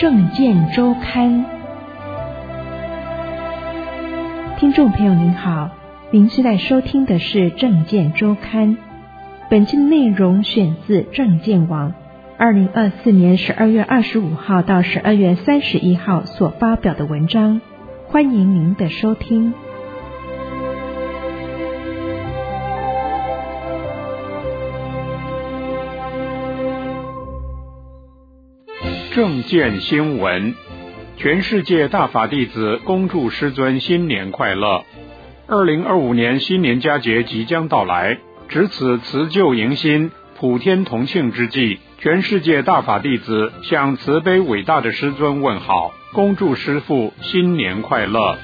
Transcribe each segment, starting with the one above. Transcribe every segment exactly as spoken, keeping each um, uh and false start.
政见周刊。听众朋友您好，您现在收听的是政见周刊，本期的内容选自政见网二零二四年十二月二十五号到十二月三十一号所发表的文章，欢迎您的收听。 政见新闻，全世界大法弟子恭祝师尊新年快乐。二零二五年新年佳节即将到来，值此辞旧迎新、普天同庆之际，全世界大法弟子向慈悲伟大的师尊问好，恭祝师父新年快乐。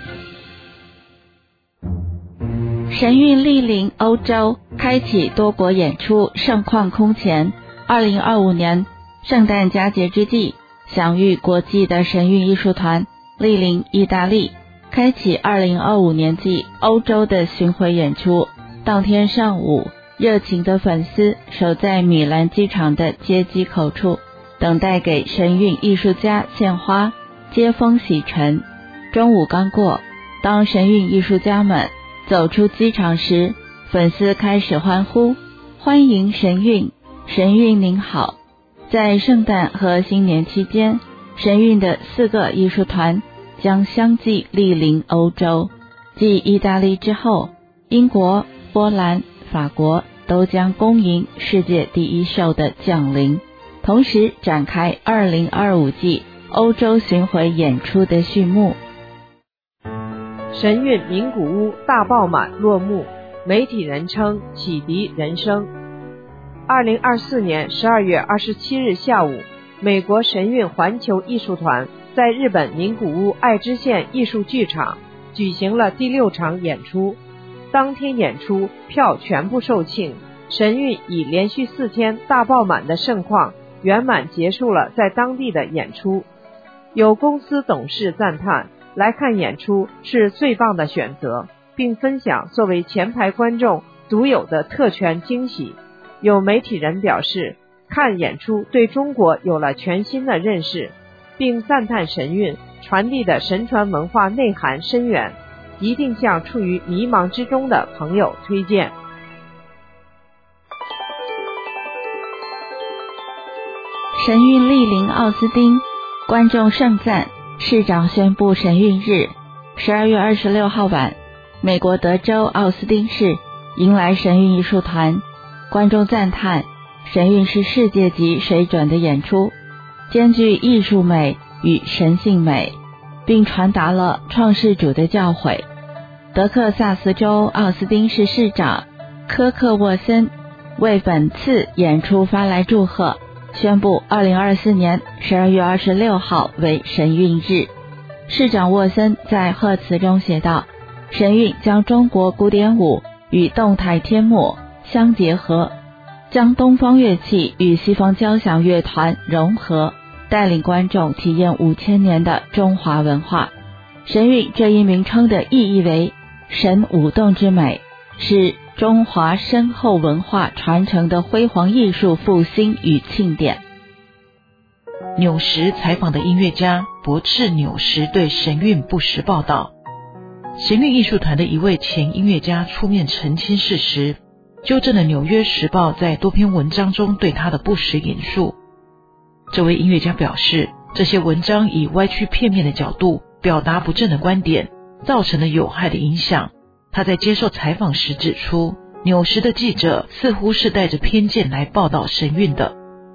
神韵莅临欧洲，开启多国演出，盛况空前。二零二五年圣诞佳节之际，享誉国际的神韵艺术团莅临意大利，开启二零二五年季欧洲的巡回演出。当天上午，热情的粉丝守在米兰机场的接机口处，等待给神韵艺术家献花，接风洗尘。中午刚过，当神韵艺术家们走出机场时，粉丝开始欢呼，欢迎神韵，神韵您好。在圣诞和新年期间，神韵的四个艺术团将相继莅临欧洲。继意大利之后，英国、波兰、法国都将恭迎世界第一秀的降临，同时展开二零二五季欧洲巡回演出的序幕。 神韵名古屋大爆满落幕，媒体人称启迪人生。二零二四年十二月二十七日下午，美国神韵环球艺术团在日本名古屋爱知县艺术剧场举行了第六场演出。当天演出票全部售罄，神韵以连续四天大爆满的盛况圆满结束了在当地的演出。有公司董事赞叹来看演出是最棒的选择，并分享作为前排观众独有的特权惊喜。有媒体人表示，看演出对中国有了全新的认识，并赞叹神韵传递的神传文化内涵深远，一定向处于迷茫之中的朋友推荐。 神韵莅临奥斯汀，观众盛赞，市长宣布神韵日。十二月二十六号晚，美国德州奥斯汀市迎来神韵艺术团，观众赞叹神韵是世界级水准的演出，兼具艺术美与神性美，并传达了创世主的教诲。德克萨斯州奥斯汀市市长科克沃森为本次演出发来祝贺，宣布二零二四年十二月二十六号为神韵日。市长沃森在贺词中写道，神韵将中国古典舞与动态天幕相结合，将东方乐器与西方交响乐团融合，带领观众体验五千年的中华文化。神韵这一名称的意义为神舞动之美，是中华深厚文化传承的辉煌艺术复兴与庆典。 纽时采访的音乐家驳斥纽时对神韵不实报道。神韵艺术团的一位前音乐家出面澄清事实，纠正了《纽约时报》在多篇文章中对他的不实引述。这位音乐家表示，这些文章以歪曲片面的角度表达不正的观点，造成了有害的影响。他在接受采访时指出，纽时的记者似乎是带着偏见来报道神韵的。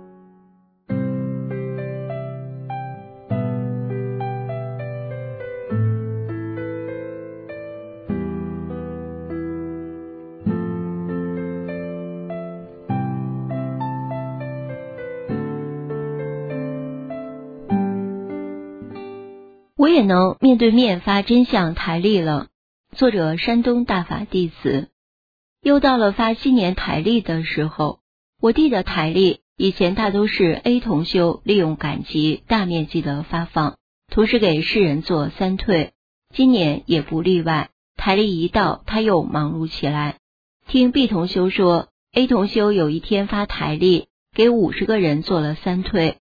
我也能面对面发真相台历了。作者山东大法弟子。又到了发新年台历的时候，我弟的台历以前大都是 A 同修利用赶集大面积的发放，同时给世人做三退，今年也不例外。台历一到，他又忙碌起来。听 B 同修说， A 同修有一天发台历给五十个人做了三退，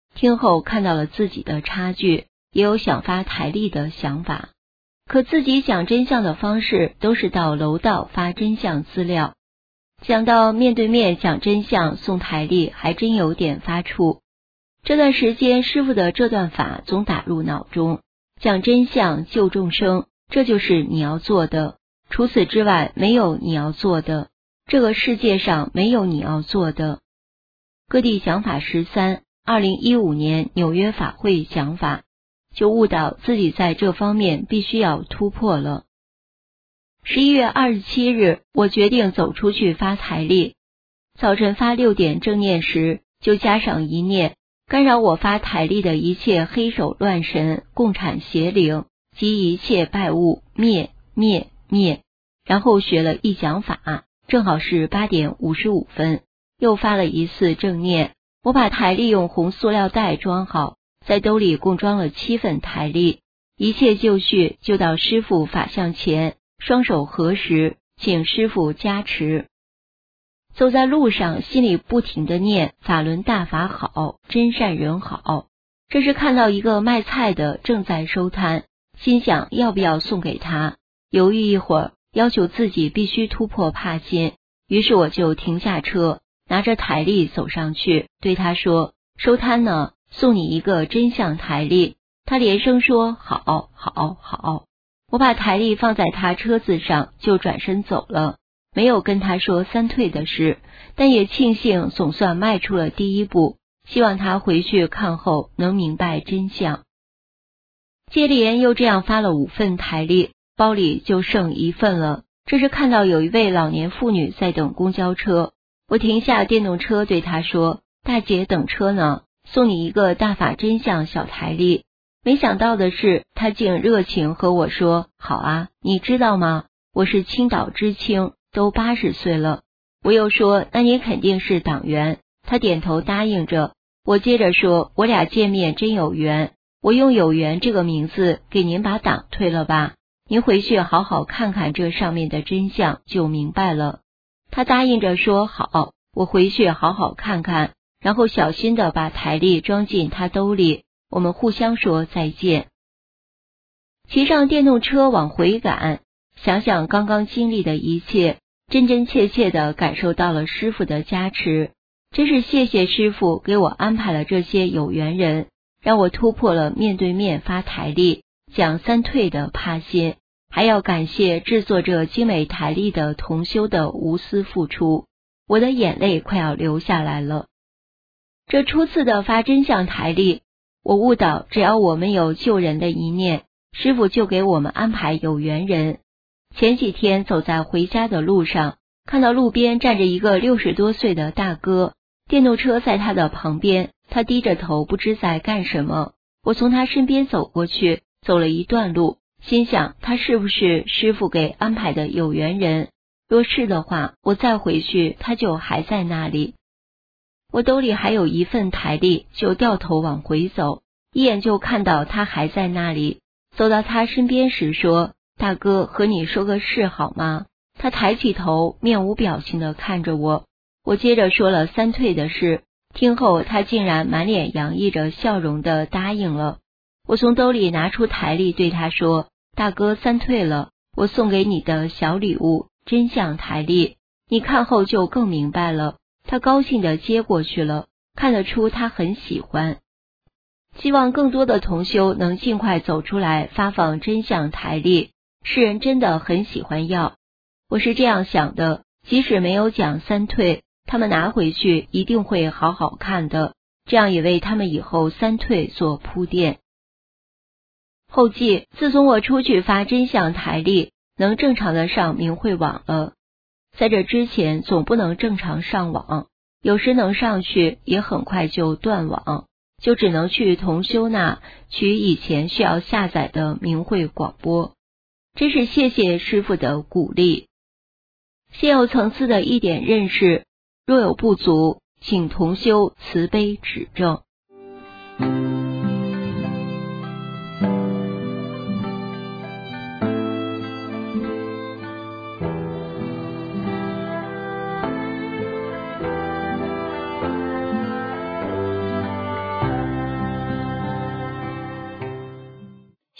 听后看到了自己的差距，也有想发台历的想法。可自己讲真相的方式都是到楼道发真相资料，讲到面对面讲真相送台历还真有点发怵。这段时间师父的这段法总打入脑中，讲真相救众生，这就是你要做的，除此之外没有你要做的，这个世界上没有你要做的。各地讲法十三，二零一五年纽约法会讲法，就悟到自己在这方面必须要突破了。十一月二十七日，我决定走出去发台历。早晨发六点正念时，就加上一念，干扰我发台历的一切黑手乱神、共产邪灵及一切败物灭灭灭。然后学了一讲法，正好是八点五十五分，又发了一次正念。我把台历用红塑料袋装好，在兜里共装了七份台历，一切就绪，就到师父法像前，双手合十，请师父加持。走在路上，心里不停地念法轮大法好，真善人好。这时看到一个卖菜的正在收摊，心想要不要送给他，犹豫一会儿，要求自己必须突破怕心，于是我就停下车，拿着台历走上去，对他说，收摊呢，送你一个真相台历。他连声说好好好。我把台历放在他车子上，就转身走了，没有跟他说三退的事，但也庆幸总算迈出了第一步，希望他回去看后能明白真相。接连又这样发了五份台历，包里就剩一份了。这时看到有一位老年妇女在等公交车，我停下电动车对她说，大姐等车呢，送你一个大法真相小台历。没想到的是，她竟热情和我说，好啊，你知道吗？我是青岛知青，都八十岁了。我又说，那你肯定是党员。她点头答应着。我接着说，我俩见面真有缘，我用有缘这个名字给您把党退了吧，您回去好好看看这上面的真相就明白了。她答应着说好，我回去好好看看，然后小心地把台历装进她兜里，我们互相说再见。骑上电动车往回赶，想想刚刚经历的一切，真真切切地感受到了师父的加持。真是谢谢师父给我安排了这些有缘人，让我突破了面对面发台历讲三退的怕心，还要感谢制作这精美台历的同修的无私付出，我的眼泪快要流下来了。这初次的发真相台历，我悟到只要我们有救人的一念，师父就给我们安排有缘人。前几天走在回家的路上，看到路边站着一个六十多岁的大哥，电动车在他的旁边，他低着头不知在干什么。我从他身边走过去，走了一段路，心想他是不是师父给安排的有缘人？若是的话，我再回去他就还在那里。我兜里还有一份台历，就掉头往回走，一眼就看到他还在那里。走到他身边时说，大哥，和你说个事好吗？他抬起头，面无表情地看着我。我接着说了三退的事，听后他竟然满脸洋溢着笑容地答应了。我从兜里拿出台历对他说，大哥三退了，我送给你的小礼物，真相台历，你看后就更明白了。他高兴地接过去了，看得出他很喜欢。希望更多的同修能尽快走出来发放真相台历，世人真的很喜欢要。我是这样想的，即使没有讲三退，他们拿回去一定会好好看的，这样也为他们以后三退做铺垫。后记，自从我出去发真相台历，能正常的上明慧网了。在这之前总不能正常上网，有时能上去也很快就断网，就只能去同修那取以前需要下载的明慧广播。真是谢谢师父的鼓励。现有层次的一点认识，若有不足，请同修慈悲指正。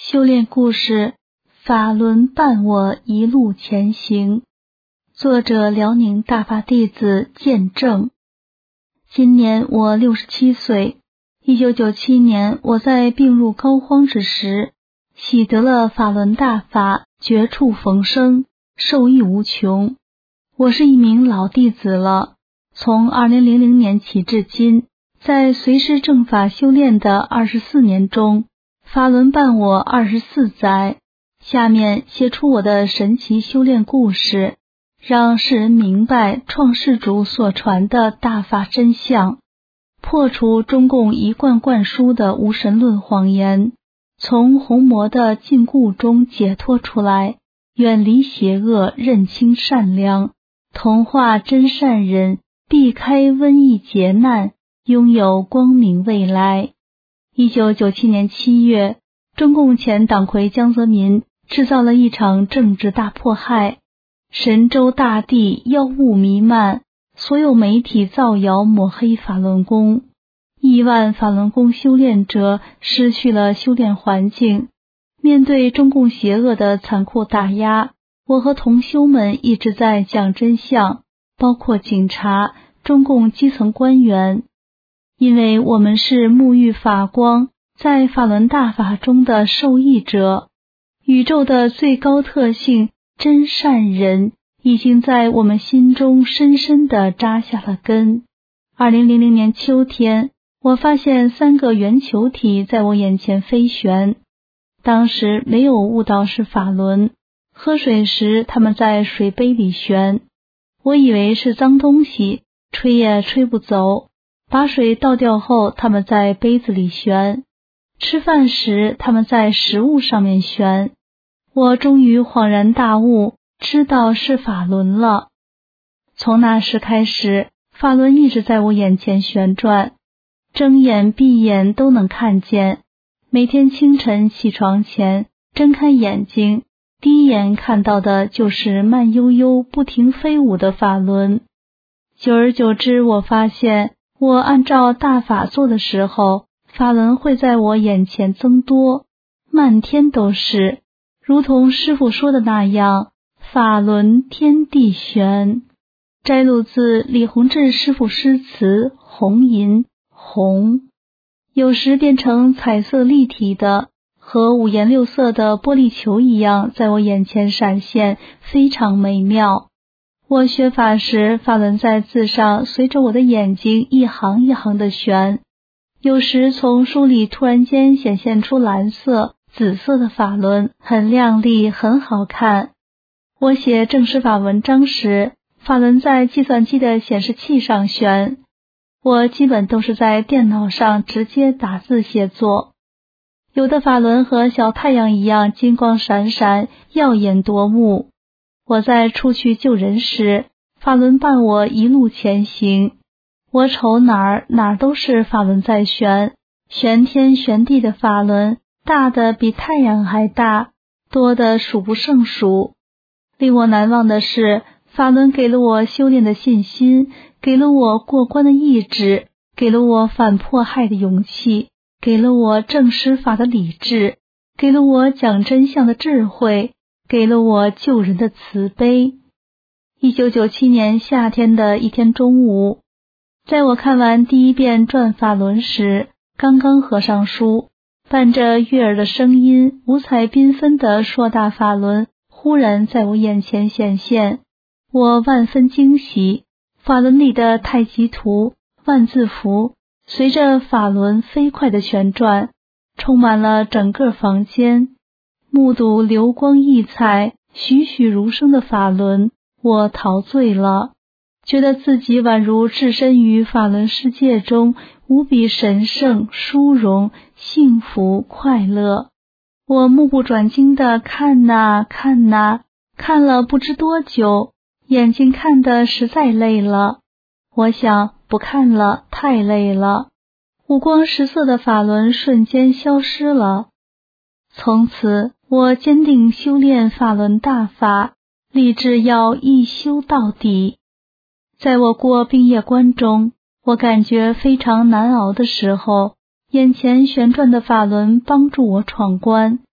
修炼故事，法轮伴我一路前行。作者：辽宁大法弟子见证。今年我六十七岁。一九九七年，我在病入膏肓之时，喜得了法轮大法，绝处逢生，受益无穷。我是一名老弟子了，从二零零零年起至今，在随师正法修炼的二十四年中，法轮伴我二十四载。下面写出我的神奇修炼故事，让世人明白创世主所传的大法真相，破除中共一贯灌输的无神论谎言，从红魔的禁锢中解脱出来，远离邪恶，认清善良，同化真善人，避开瘟疫劫难，拥有光明未来。一九九七年七月，中共前党魁江泽民制造了一场政治大迫害，神州大地妖雾弥漫，所有媒体造谣抹黑法轮功，亿万法轮功修炼者失去了修炼环境。面对中共邪恶的残酷打压，我和同修们一直在讲真相，包括警察、中共基层官员。因为我们是沐浴法光，在法轮大法中的受益者，宇宙的最高特性真善人已经在我们心中深深地扎下了根。二零零零年秋天，我发现三个圆球体在我眼前飞旋，当时没有悟到是法轮，喝水时它们在水杯里旋，我以为是脏东西，吹也吹不走。把水倒掉后，它们在杯子里旋，吃饭时它们在食物上面旋。我终于恍然大悟，知道是法轮了。从那时开始，法轮一直在我眼前旋转，睁眼闭眼都能看见。每天清晨起床前，睁开眼睛，第一眼看到的就是慢悠悠不停飞舞的法轮。久而久之，我发现我按照大法做的时候，法轮会在我眼前增多，漫天都是，如同师父说的那样，法轮天地旋。摘录自李洪志师父诗词《红银》，红有时变成彩色立体的，和五颜六色的玻璃球一样，在我眼前闪现，非常美妙。我学法时，法轮在字上随着我的眼睛一行一行的旋，有时从书里突然间显现出蓝色、紫色的法轮，很亮丽，很好看。我写正式法文章时，法轮在计算机的显示器上旋，我基本都是在电脑上直接打字写作。有的法轮和小太阳一样金光闪闪，耀眼夺目。我在出去救人时，法轮伴我一路前行，我瞅哪儿哪儿都是法轮在旋，旋天旋地的法轮，大的比太阳还大，多的数不胜数。令我难忘的是，法轮给了我修炼的信心，给了我过关的意志，给了我反迫害的勇气，给了我正施法的理智，给了我讲真相的智慧，给了我救人的慈悲。一九九七年夏天的一天中午，在我看完第一遍转法轮时，刚刚合上书，伴着悦耳的声音，五彩缤纷的硕大法轮忽然在我眼前显现，我万分惊喜。法轮里的太极图、万字符随着法轮飞快的旋转，充满了整个房间。目睹流光溢彩、栩栩如生的法轮，我陶醉了，觉得自己宛如置身于法轮世界中，无比神圣、殊荣、幸福、快乐。我目不转睛地看呐看呐，看了不知多久，眼睛看得实在累了。我想不看了，太累了。五光十色的法轮瞬间消失了。从此，我坚定修炼法轮大法，立志要一修到底。在我过冰业关中，我感觉非常难熬的时候，眼前旋转的法轮帮助我闯关。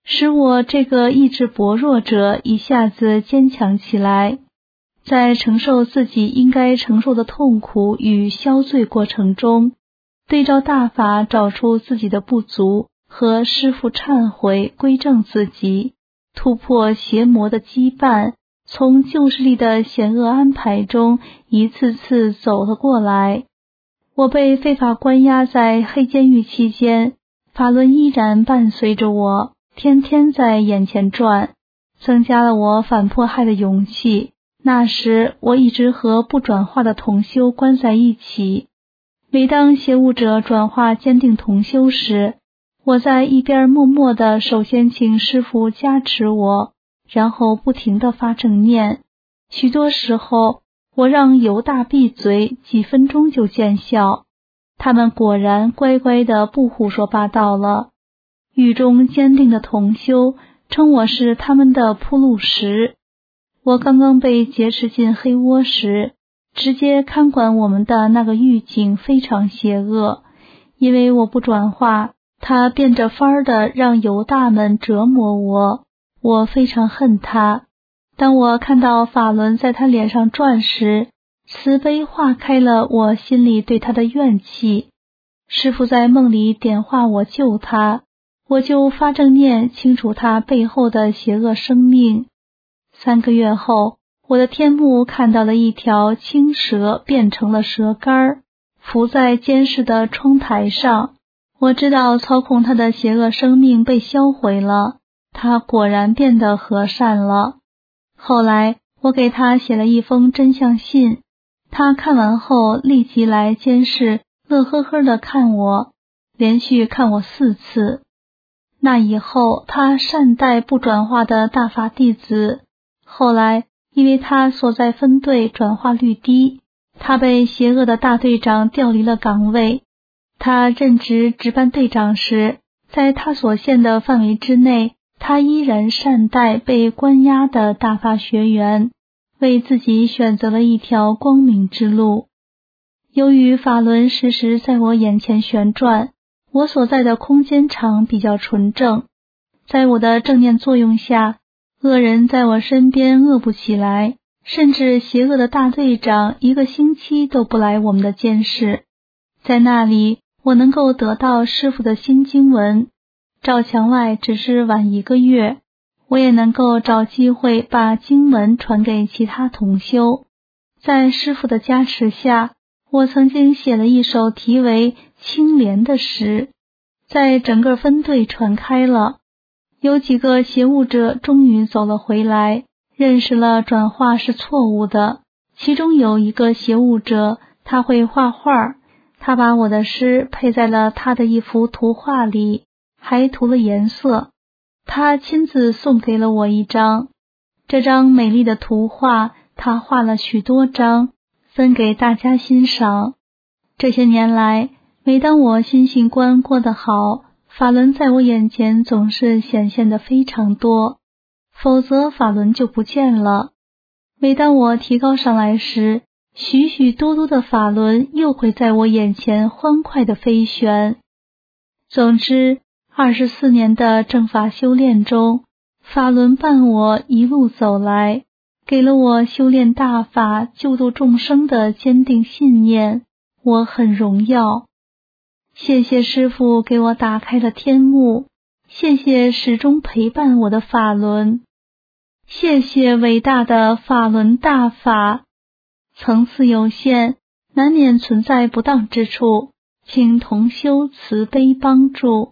使我这个意志薄弱者一下子坚强起来。在承受自己应该承受的痛苦与消罪过程中，对照大法找出自己的不足和师父忏悔归正自己，突破邪魔的羁绊，从旧势力的险恶安排中一次次走了过来。我被非法关押在黑监狱期间，法轮依然伴随着我，天天在眼前转，增加了我反迫害的勇气。那时我一直和不转化的同修关在一起，每当邪物者转化坚定同修时，我在一边默默地首先请师父加持我，然后不停地发正念。许多时候我让犹大闭嘴，几分钟就见效，他们果然乖乖地不胡说八道了。狱中坚定的同修称我是他们的铺路石。我刚刚被劫持进黑窝时，直接看管我们的那个狱警非常邪恶，因为我不转化，他变着法儿的让犹大们折磨我，我非常恨他。当我看到法轮在他脸上转时，慈悲化开了我心里对他的怨气。师父在梦里点化我救他，我就发正念清除他背后的邪恶生命。三个月后，我的天目看到了一条青蛇变成了蛇干，浮在监视的窗台上。我知道操控他的邪恶生命被销毁了，他果然变得和善了。后来我给他写了一封真相信，他看完后立即来监视，乐呵呵地看我，连续看我四次。那以后他善待不转化的大法弟子。后来因为他所在分队转化率低，他被邪恶的大队长调离了岗位。他任职值班队长时，在他所限的范围之内，他依然善待被关押的大法学员，为自己选择了一条光明之路。由于法轮时时在我眼前旋转，我所在的空间场比较纯正，在我的正念作用下，恶人在我身边恶不起来，甚至邪恶的大队长一个星期都不来我们的监视。在那里，我能够得到师父的新经文，赵墙外只是晚一个月，我也能够找机会把经文传给其他同修。在师父的加持下，我曾经写了一首题为《青莲》的诗，在整个分队传开了。有几个邪物者终于走了回来，认识了转化是错误的。其中有一个邪物者，他会画画，他把我的诗配在了他的一幅图画里，还涂了颜色。他亲自送给了我一张，这张美丽的图画他画了许多张，分给大家欣赏。这些年来，每当我心性观过得好，法轮在我眼前总是显现得非常多，否则法轮就不见了。每当我提高上来时，许许多多的法轮又会在我眼前欢快地飞旋。总之，二十四年的正法修炼中，法轮伴我一路走来，给了我修炼大法救度众生的坚定信念，我很荣耀。谢谢师父给我打开了天目，谢谢始终陪伴我的法轮，谢谢伟大的法轮大法。层次有限，难免存在不当之处，请同修慈悲帮助。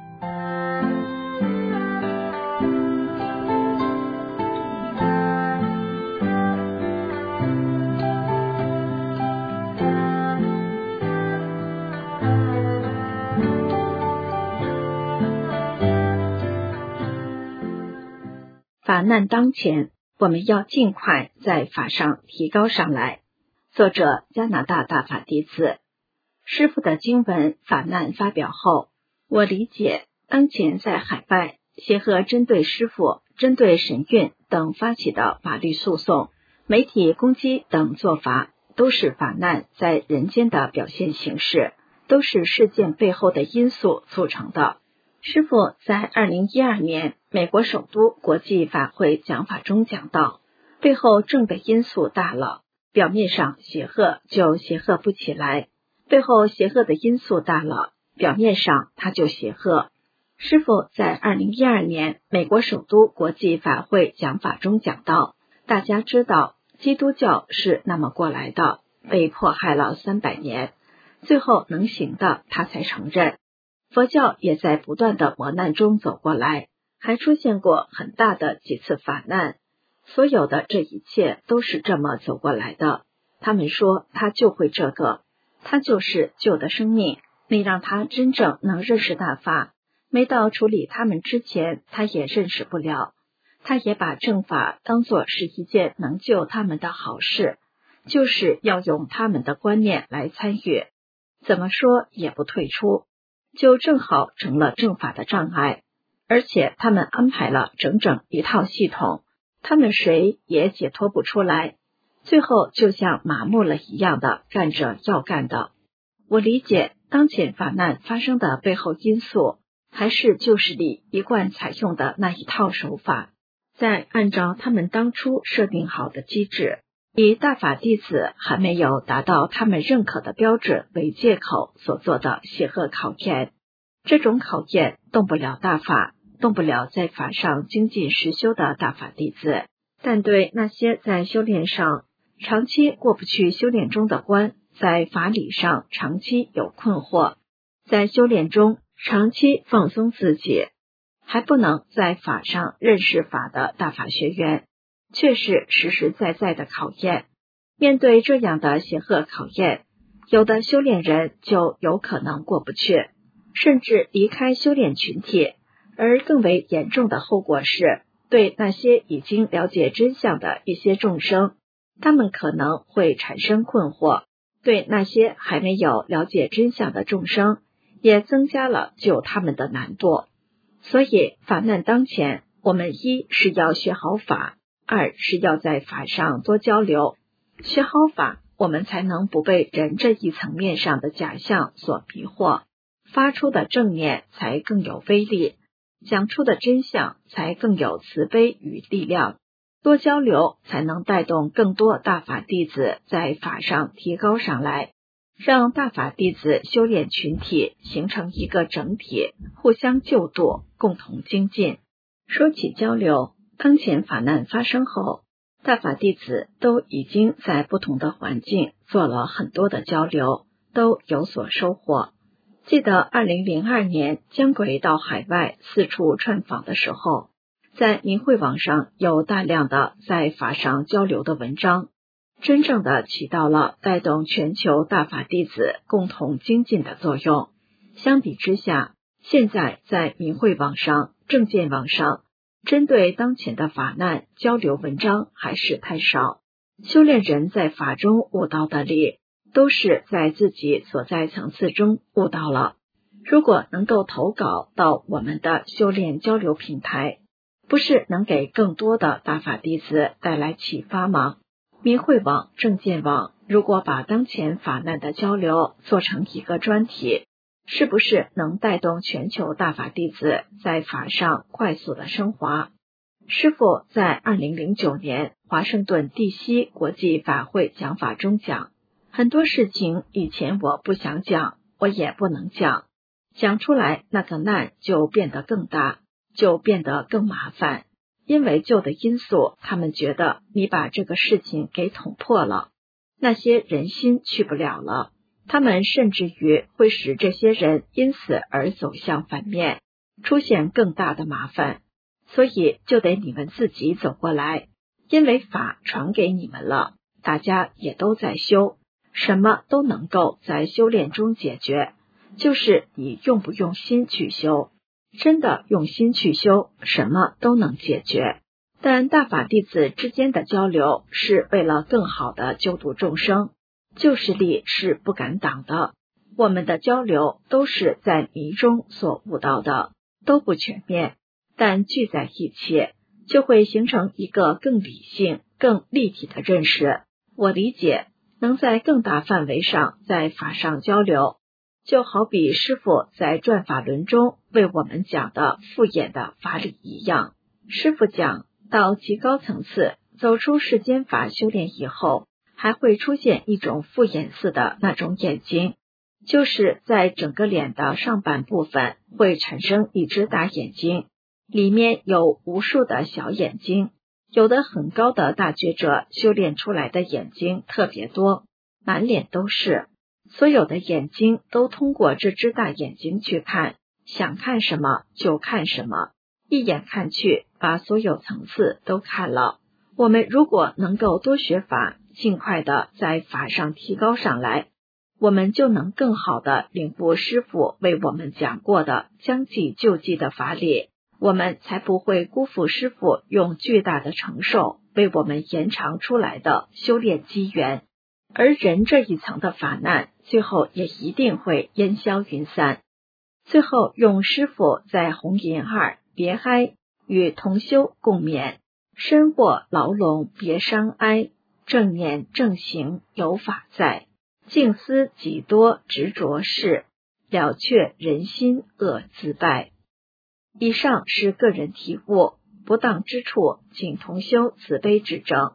法难当前，我们要尽快在法上提高上来。作者加拿大大法弟子。师父的经文法难发表后，我理解当前在海外协和针对师父、针对神韵等发起的法律诉讼、媒体攻击等做法，都是法难在人间的表现形式，都是事件背后的因素促成的。师父在二零一二年美国首都国际法会讲法中讲到，背后正的因素大了，表面上协和就协和不起来，背后协和的因素大了，表面上它就协和。师父在二零一二年美国首都国际法会讲法中讲到，大家知道基督教是那么过来的，被迫害了三百年，最后能行的他才承认。佛教也在不断的磨难中走过来，还出现过很大的几次法难，所有的这一切都是这么走过来的。他们说他就会这个，他就是旧的生命，你让他真正能认识大法，没到处理他们之前，他也认识不了。他也把正法当作是一件能救他们的好事，就是要用他们的观念来参与，怎么说也不退出，就正好成了正法的障碍。而且他们安排了整整一套系统，他们谁也解脱不出来，最后就像麻木了一样的干着要干的。我理解当前法难发生的背后因素，还是旧势力一贯采用的那一套手法，在按照他们当初设定好的机制，以大法弟子还没有达到他们认可的标准为借口所做的协和考验。这种考验动不了大法，动不了在法上精进实修的大法弟子，但对那些在修炼上长期过不去修炼中的关，在法理上长期有困惑，在修炼中长期放松自己，还不能在法上认识法的大法学员，却是实实在在的考验。面对这样的协和考验，有的修炼人就有可能过不去，甚至离开修炼群体。而更为严重的后果是，对那些已经了解真相的一些众生，他们可能会产生困惑，对那些还没有了解真相的众生，也增加了救他们的难度。所以法难当前，我们一是要学好法，二是要在法上多交流。学好法，我们才能不被人这一层面上的假象所迷惑，发出的正念才更有威力，讲出的真相才更有慈悲与力量。多交流才能带动更多大法弟子在法上提高上来，让大法弟子修炼群体形成一个整体，互相救度，共同精进。说起交流，当前法难发生后，大法弟子都已经在不同的环境做了很多的交流，都有所收获。记得二零零二年江轨到海外四处串访的时候，在明慧网上有大量的在法上交流的文章，真正的起到了带动全球大法弟子共同精进的作用。相比之下，现在在明慧网上、正见网上，针对当前的法难交流文章还是太少。修炼人在法中悟到的力，都是在自己所在层次中悟到了。如果能够投稿到我们的修炼交流平台，不是能给更多的大法弟子带来启发吗？明慧网、正见网如果把当前法难的交流做成一个专题，是不是能带动全球大法弟子在法上快速的升华？师父在二零零九年华盛顿 D C 国际法会讲法中讲，很多事情以前我不想讲，我也不能讲，讲出来那个难就变得更大，就变得更麻烦。因为旧的因素，他们觉得你把这个事情给捅破了，那些人心去不了了，他们甚至于会使这些人因此而走向反面，出现更大的麻烦。所以就得你们自己走过来，因为法传给你们了，大家也都在修，什么都能够在修炼中解决，就是你用不用心去修。真的用心去修，什么都能解决。但大法弟子之间的交流是为了更好的救度众生，旧势力是不敢挡的。我们的交流都是在迷中所悟到的，都不全面，但聚在一起就会形成一个更理性、更立体的认识。我理解，能在更大范围上在法上交流， 就好比师父在转法轮中为我们讲的复演的法理一样。师父讲到极高层次，走出世间法修炼以后，还会出现一种复眼似的那种眼睛，就是在整个脸的上半部分会产生一只大眼睛，里面有无数的小眼睛。有的很高的大觉者修炼出来的眼睛特别多，满脸都是，所有的眼睛都通过这只大眼睛去看，想看什么就看什么，一眼看去把所有层次都看了。我们如果能够多学法，尽快的在法上提高上来，我们就能更好的领悟师父为我们讲过的将计就计的法理，我们才不会辜负师父用巨大的承受为我们延长出来的修炼机缘。而人这一层的法难，最后也一定会烟消云散。最后用师父在红银二别嗨与同修共勉，身卧牢笼别伤哀，正念正行有法在，静思几多执着事，了却人心恶自败。以上是个人体悟，不当之处请同修慈悲指正。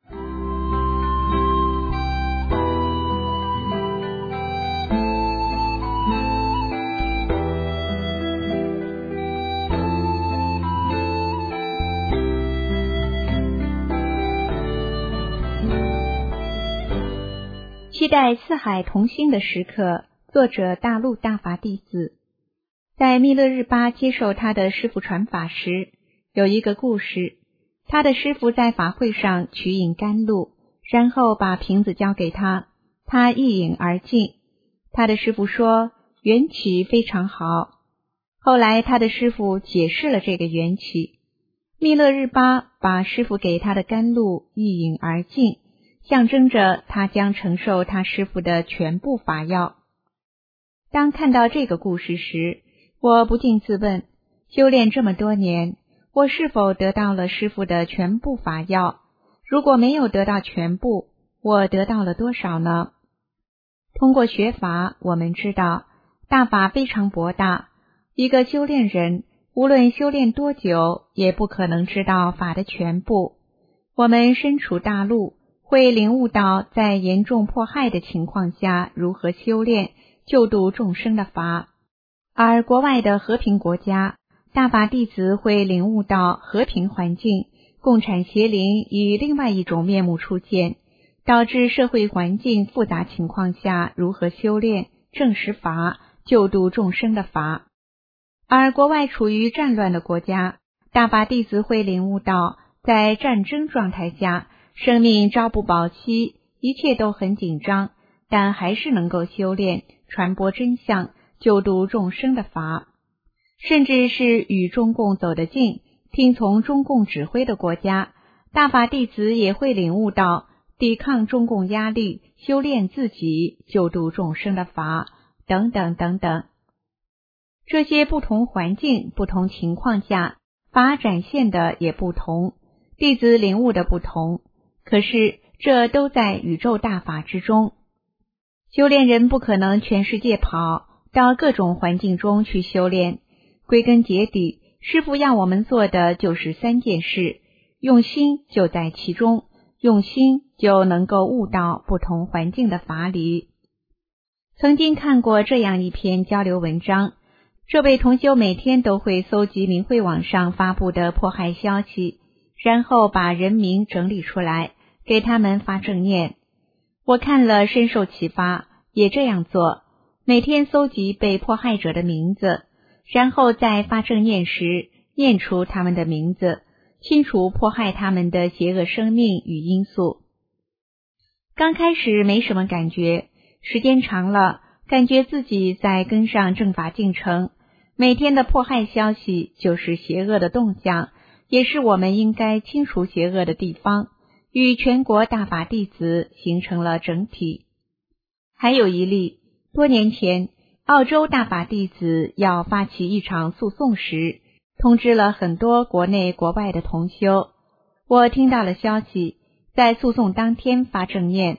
期待四海同心的时刻，作者大陆大法弟子。在密勒日巴接受他的师父传法时，有一个故事，他的师父在法会上取饮甘露，然后把瓶子交给他，他一饮而尽。他的师父说缘起非常好。后来他的师父解释了这个缘起，密勒日巴把师父给他的甘露一饮而尽，象征着他将承受他师父的全部法要。当看到这个故事时，我不禁自问，修炼这么多年，我是否得到了师父的全部法要？如果没有得到全部，我得到了多少呢？通过学法，我们知道大法非常博大，一个修炼人无论修炼多久，也不可能知道法的全部。我们身处大陆，会领悟到在严重迫害的情况下如何修炼救度众生的法，而国外的和平国家，大法弟子会领悟到和平环境、共产邪灵以另外一种面目出现，导致社会环境复杂情况下如何修炼正实法救度众生的法。而国外处于战乱的国家，大法弟子会领悟到在战争状态下生命朝不保夕，一切都很紧张，但还是能够修炼传播真相救度众生的法。甚至是与中共走得近，听从中共指挥的国家，大法弟子也会领悟到抵抗中共压力修炼自己救度众生的法等等等等。这些不同环境不同情况下法展现的也不同，弟子领悟的不同，可是这都在宇宙大法之中。修炼人不可能全世界跑到各种环境中去修炼，归根结底，师父要我们做的就是三件事，用心就在其中，用心就能够悟到不同环境的法理。曾经看过这样一篇交流文章，这位同修每天都会搜集明慧网上发布的迫害消息，然后把人名整理出来，给他们发正念。我看了深受启发，也这样做，每天搜集被迫害者的名字，然后在发正念时念出他们的名字，清除迫害他们的邪恶生命与因素。刚开始没什么感觉，时间长了，感觉自己在跟上正法进程，每天的迫害消息就是邪恶的动向，也是我们应该清除邪恶的地方，与全国大法弟子形成了整体。还有一例，多年前澳洲大法弟子要发起一场诉讼时，通知了很多国内国外的同修。我听到了消息，在诉讼当天发正念，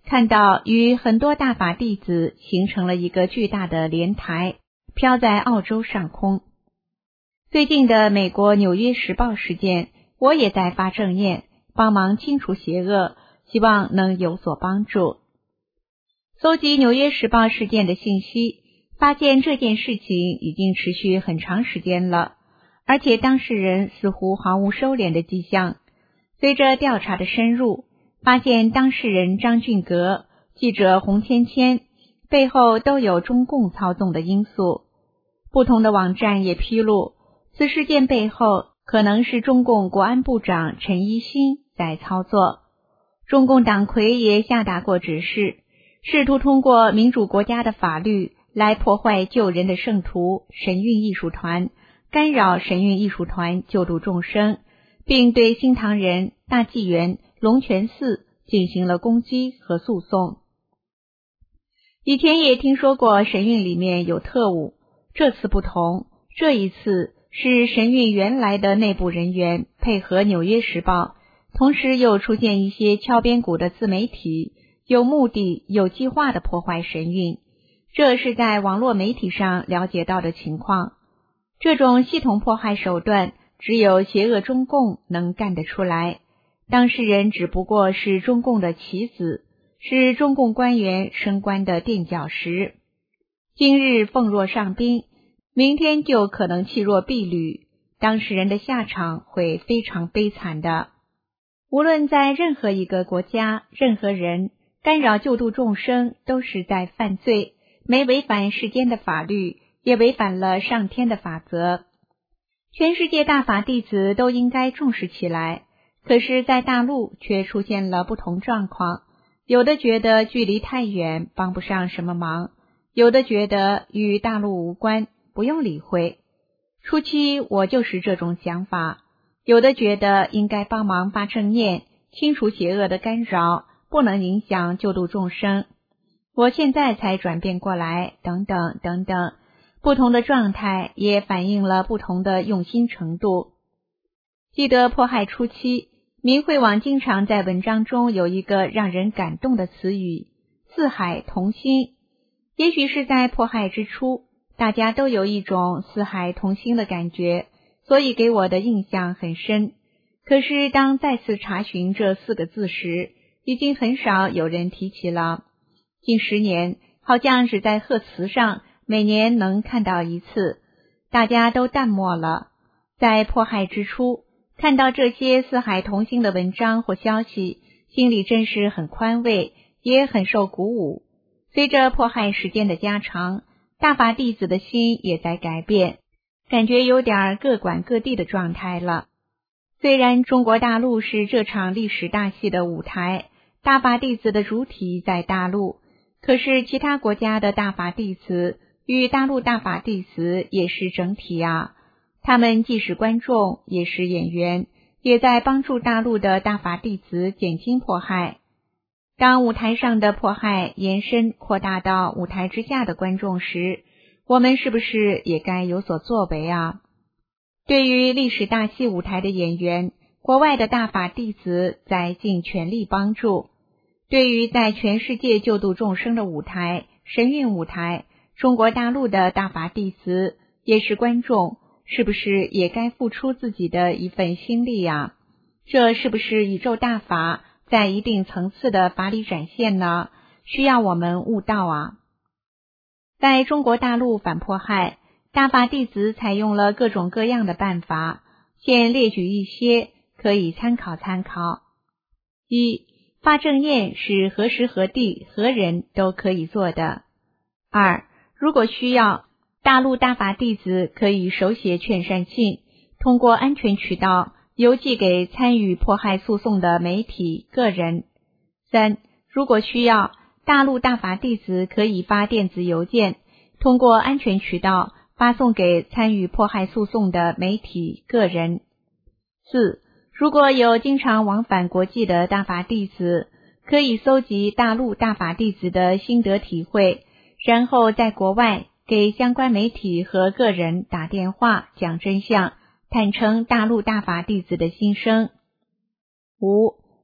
看到与很多大法弟子形成了一个巨大的莲台，飘在澳洲上空。最近的美国《纽约时报》事件，我也在发正念，帮忙清除邪恶，希望能有所帮助。搜集《纽约时报》事件的信息，发现这件事情已经持续很长时间了，而且当事人似乎毫无收敛的迹象。随着调查的深入，发现当事人张俊阁、记者洪芊芊背后都有中共操纵的因素。不同的网站也披露，此事件背后可能是中共国安部长陈一新在操作。中共党魁也下达过指示，试图通过民主国家的法律来破坏救人的圣徒神韵艺术团，干扰神韵艺术团救度众生，并对新唐人、大纪元、龙泉寺进行了攻击和诉讼。以前也听说过神韵里面有特务，这次不同，这一次是神韵原来的内部人员配合《纽约时报》，同时又出现一些敲边鼓的自媒体，有目的、有计划的破坏神韵。这是在网络媒体上了解到的情况。这种系统迫害手段，只有邪恶中共能干得出来。当事人只不过是中共的棋子，是中共官员升官的垫脚石。今日奉若上宾，明天就可能弃若敝履，当事人的下场会非常悲惨的。无论在任何一个国家，任何人干扰救度众生都是在犯罪，没违反世间的法律，也违反了上天的法则。全世界大法弟子都应该重视起来，可是在大陆却出现了不同状况，有的觉得距离太远，帮不上什么忙，有的觉得与大陆无关，不用理会。初期我就是这种想法，有的觉得应该帮忙发正念，清除邪恶的干扰，不能影响救度众生。我现在才转变过来，等等等等，不同的状态也反映了不同的用心程度。记得迫害初期，明慧网经常在文章中有一个让人感动的词语，四海同心。也许是在迫害之初，大家都有一种四海同心的感觉，所以给我的印象很深。可是当再次查询这四个字时，已经很少有人提起了。近十年，好像只在贺词上每年能看到一次，大家都淡漠了。在迫害之初，看到这些四海同心的文章或消息，心里真是很宽慰，也很受鼓舞。随着迫害时间的加长，大法弟子的心也在改变，感觉有点各管各地的状态了。虽然中国大陆是这场历史大戏的舞台，大法弟子的主体在大陆，可是其他国家的大法弟子与大陆大法弟子也是整体啊，他们既是观众，也是演员，也在帮助大陆的大法弟子减轻迫害。当舞台上的迫害延伸扩大到舞台之下的观众时，我们是不是也该有所作为啊？对于历史大戏舞台的演员，国外的大法弟子在尽全力帮助。对于在全世界救度众生的舞台，神韵舞台，中国大陆的大法弟子也是观众，是不是也该付出自己的一份心力啊？这是不是宇宙大法在一定层次的法理展现呢？需要我们悟道啊！在中国大陆反迫害，大法弟子采用了各种各样的办法，现列举一些可以参考参考。一、发正念是何时何地何人都可以做的。二、如果需要，大陆大法弟子可以手写劝善信，通过安全渠道邮寄给参与迫害诉讼的媒体个人。三、如果需要，大陆大法弟子可以发电子邮件，通过安全渠道发送给参与迫害诉讼的媒体个人。四、如果有经常往返国际的大法弟子，可以搜集大陆大法弟子的心得体会，然后在国外给相关媒体和个人打电话讲真相，坦诚大陆大法弟子的心声。五、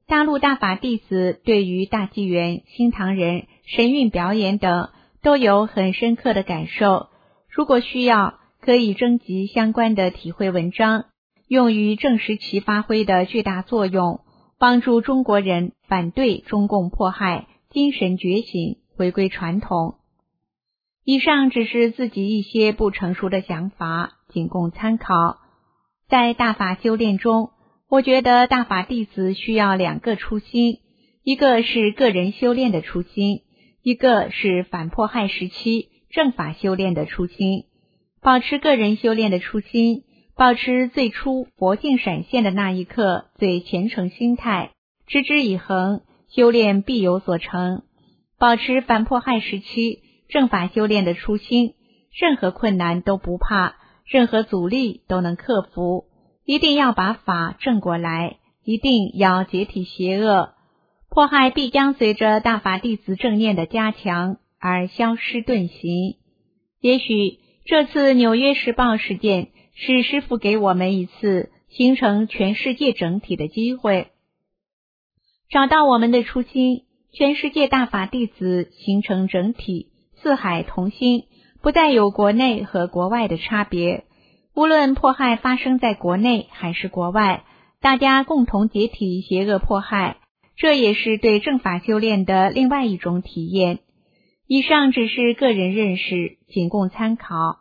大陆大法弟子对于大纪元、新唐人、神韵表演等都有很深刻的感受。如果需要，可以征集相关的体会文章，用于证实其发挥的巨大作用，帮助中国人反对中共迫害，精神觉醒，回归传统。以上只是自己一些不成熟的想法，仅供参考。在大法修炼中，我觉得大法弟子需要两个初心，一个是个人修炼的初心，一个是反迫害时期正法修炼的初心。保持个人修炼的初心，保持最初佛性闪现的那一刻最虔诚心态，持之以恒，修炼必有所成。保持反迫害时期正法修炼的初心，任何困难都不怕，任何阻力都能克服，一定要把法正过来，一定要解体邪恶，迫害必将随着大法弟子正念的加强而消失遁形。也许这次纽约时报事件是师父给我们一次形成全世界整体的机会，找到我们的初心，全世界大法弟子形成整体，四海同心，不再有国内和国外的差别。无论迫害发生在国内还是国外，大家共同解体邪恶迫害，这也是对正法修炼的另外一种体验。以上只是个人认识，仅供参考。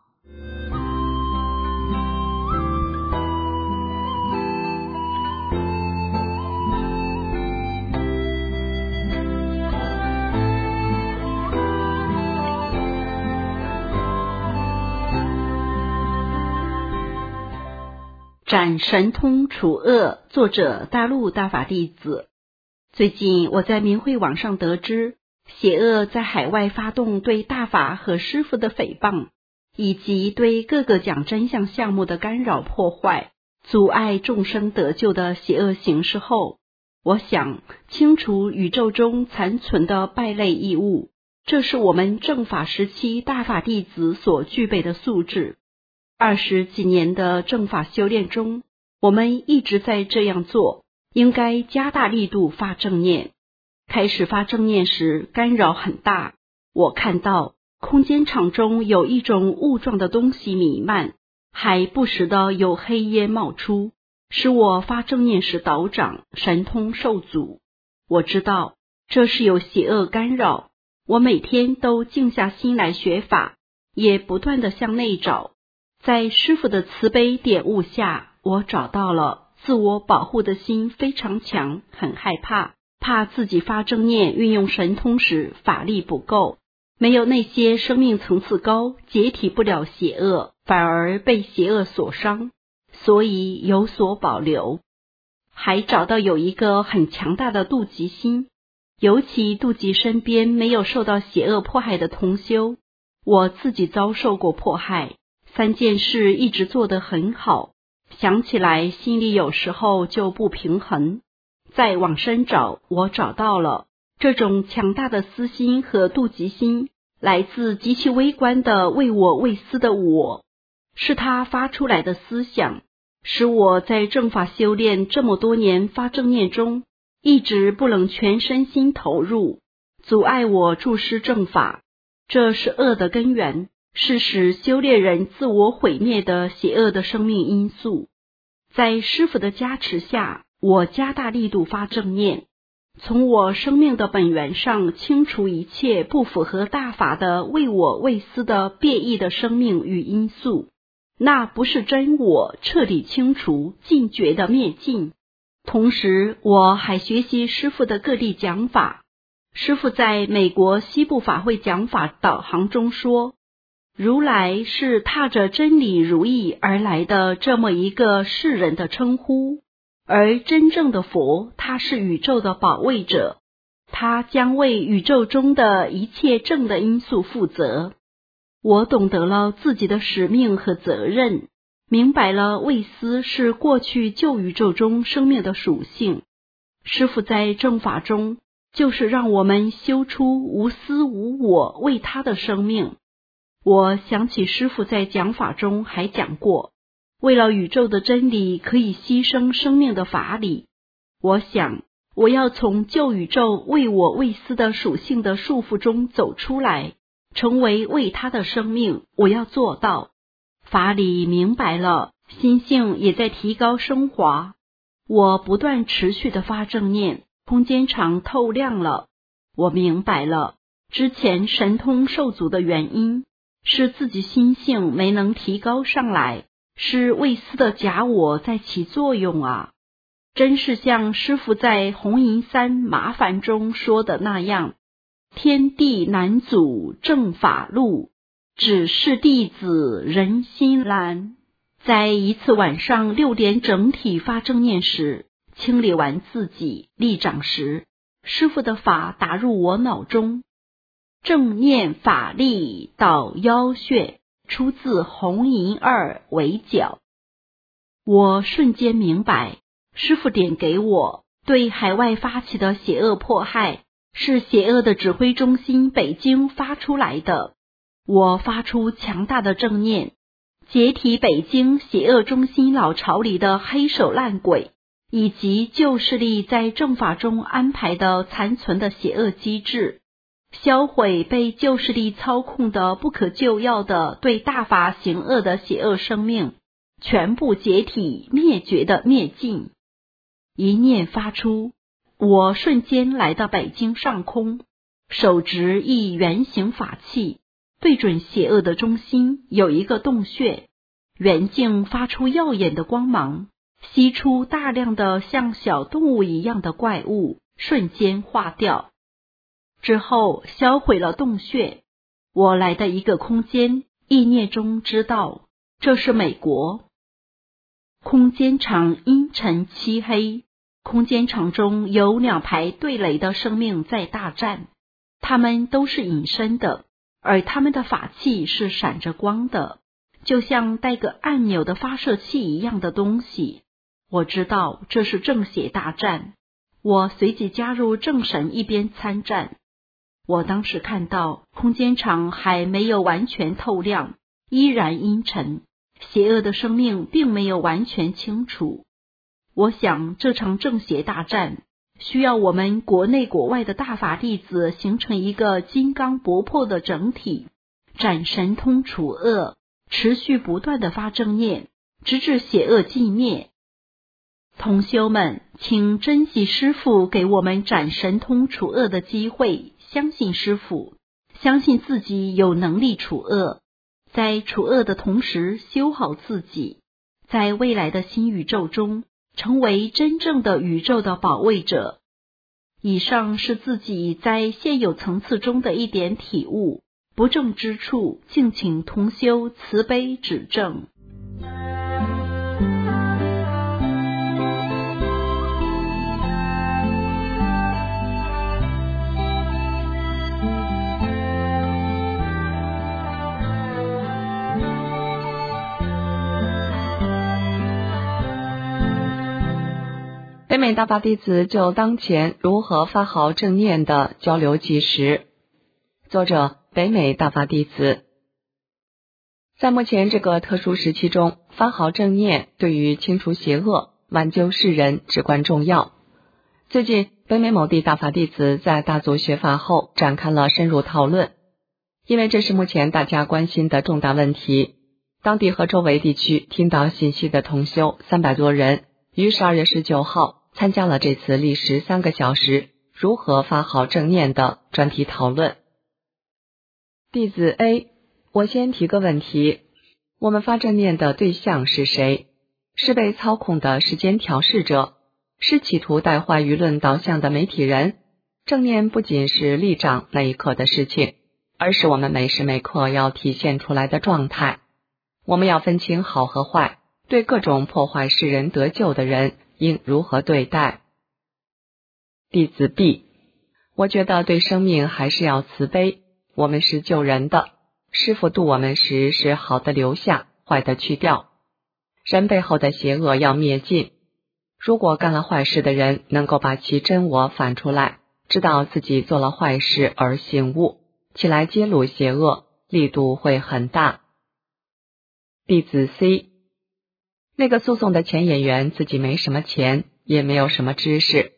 斩神通除恶，作者大陆大法弟子。最近我在明慧网上得知，邪恶在海外发动对大法和师父的诽谤，以及对各个讲真相项目的干扰破坏，阻碍众生得救的邪恶形式后，我想清除宇宙中残存的败类异物，这是我们正法时期大法弟子所具备的素质。二十几年的正法修炼中，我们一直在这样做，应该加大力度发正念。开始发正念时干扰很大，我看到空间场中有一种雾状的东西弥漫，还不时的有黑烟冒出，使我发正念时倒掌，神通受阻。我知道这是有邪恶干扰，我每天都静下心来学法，也不断的向内找。在师父的慈悲点悟下，我找到了自我保护的心非常强，很害怕，怕自己发正念运用神通时法力不够，没有那些生命层次高，解体不了邪恶，反而被邪恶所伤，所以有所保留。还找到有一个很强大的妒忌心，尤其妒忌身边没有受到邪恶迫害的同修。我自己遭受过迫害，三件事一直做得很好，想起来心里有时候就不平衡。再往深找，我找到了这种强大的私心和妒忌心，来自极其微观的为我为私的我，是他发出来的思想，使我在正法修炼这么多年发正念中，一直不能全身心投入，阻碍我注师正法。这是恶的根源，是使修炼人自我毁灭的邪恶的生命因素。在师父的加持下，我加大力度发正念，从我生命的本源上清除一切不符合大法的为我为私的变异的生命与因素，那不是真我，彻底清除，尽绝的灭尽。同时我还学习师父的各地讲法。师父在美国西部法会讲法导航中说，如来是踏着真理如意而来的这么一个世人的称呼，而真正的佛，他是宇宙的保卫者，他将为宇宙中的一切正的因素负责。我懂得了自己的使命和责任，明白了为私是过去旧宇宙中生命的属性。师父在正法中就是让我们修出无私无我为他的生命。我想起师父在讲法中还讲过，为了宇宙的真理可以牺牲生命的法理。我想我要从旧宇宙为我为私的属性的束缚中走出来，成为为他的生命。我要做到。法理明白了，心性也在提高升华。我不断持续的发正念，空间场透亮了。我明白了，之前神通受阻的原因是自己心性没能提高上来，是为私的假我在起作用啊！真是像师父在红银山麻烦中说的那样，天地难阻正法路，只是弟子人心懒。在一次晚上六点整体发正念时，清理完自己立掌时，师父的法打入我脑中。正念法力到腰穴，出自红银二围剿。我瞬间明白，师父点给我对海外发起的邪恶迫害，是邪恶的指挥中心北京发出来的。我发出强大的正念，解体北京邪恶中心老巢里的黑手烂鬼，以及旧势力在正法中安排的残存的邪恶机制，销毁被旧势力操控的不可救药的对大法行恶的邪恶生命，全部解体灭绝的灭尽。一念发出，我瞬间来到北京上空，手执一圆形法器，对准邪恶的中心有一个洞穴，圆镜发出耀眼的光芒，吸出大量的像小动物一样的怪物，瞬间化掉。之后销毁了洞穴，我来到一个空间，意念中知道这是美国。空间场阴沉漆黑，空间场中有两排对垒的生命在大战，他们都是隐身的，而他们的法器是闪着光的，就像带个按钮的发射器一样的东西。我知道这是正邪大战，我随即加入正神一边参战。我当时看到空间场还没有完全透亮，依然阴沉，邪恶的生命并没有完全清除。我想这场正邪大战需要我们国内国外的大法弟子形成一个金刚不破的整体，展神通除恶，持续不断的发正念，直至邪恶寂灭。同修们，请珍惜师父给我们展神通除恶的机会，相信师父，相信自己有能力除恶，在除恶的同时修好自己，在未来的新宇宙中成为真正的宇宙的保卫者。以上是自己在现有层次中的一点体悟，不正之处，敬请同修慈悲指正。 北美大法弟子就当前如何发好正念的交流纪实。作者：北美大法弟子。在目前这个特殊时期中，发好正念对于清除邪恶、挽救世人至关重要。最近，北美某地大法弟子在大族学法后展开了深入讨论，因为这是目前大家关心的重大问题。当地和周围地区听到信息的同修三百多人，于十二月十九号参加了这次历时三个小时如何发好正念的专题讨论。弟子 A， 我先提个问题，我们发正念的对象是谁？是被操控的时间调试者？是企图带坏舆论导向的媒体人？正念不仅是立掌那一刻的事情，而是我们每时每刻要体现出来的状态。我们要分清好和坏，对各种破坏世人得救的人应如何对待。弟子 B， 我觉得对生命还是要慈悲，我们是救人的，师父度我们时是好的留下，坏的去掉，人背后的邪恶要灭尽。如果干了坏事的人能够把其真我反出来，知道自己做了坏事而醒悟起来揭露邪恶，力度会很大。弟子 C，那个诉讼的前演员自己没什么钱，也没有什么知识，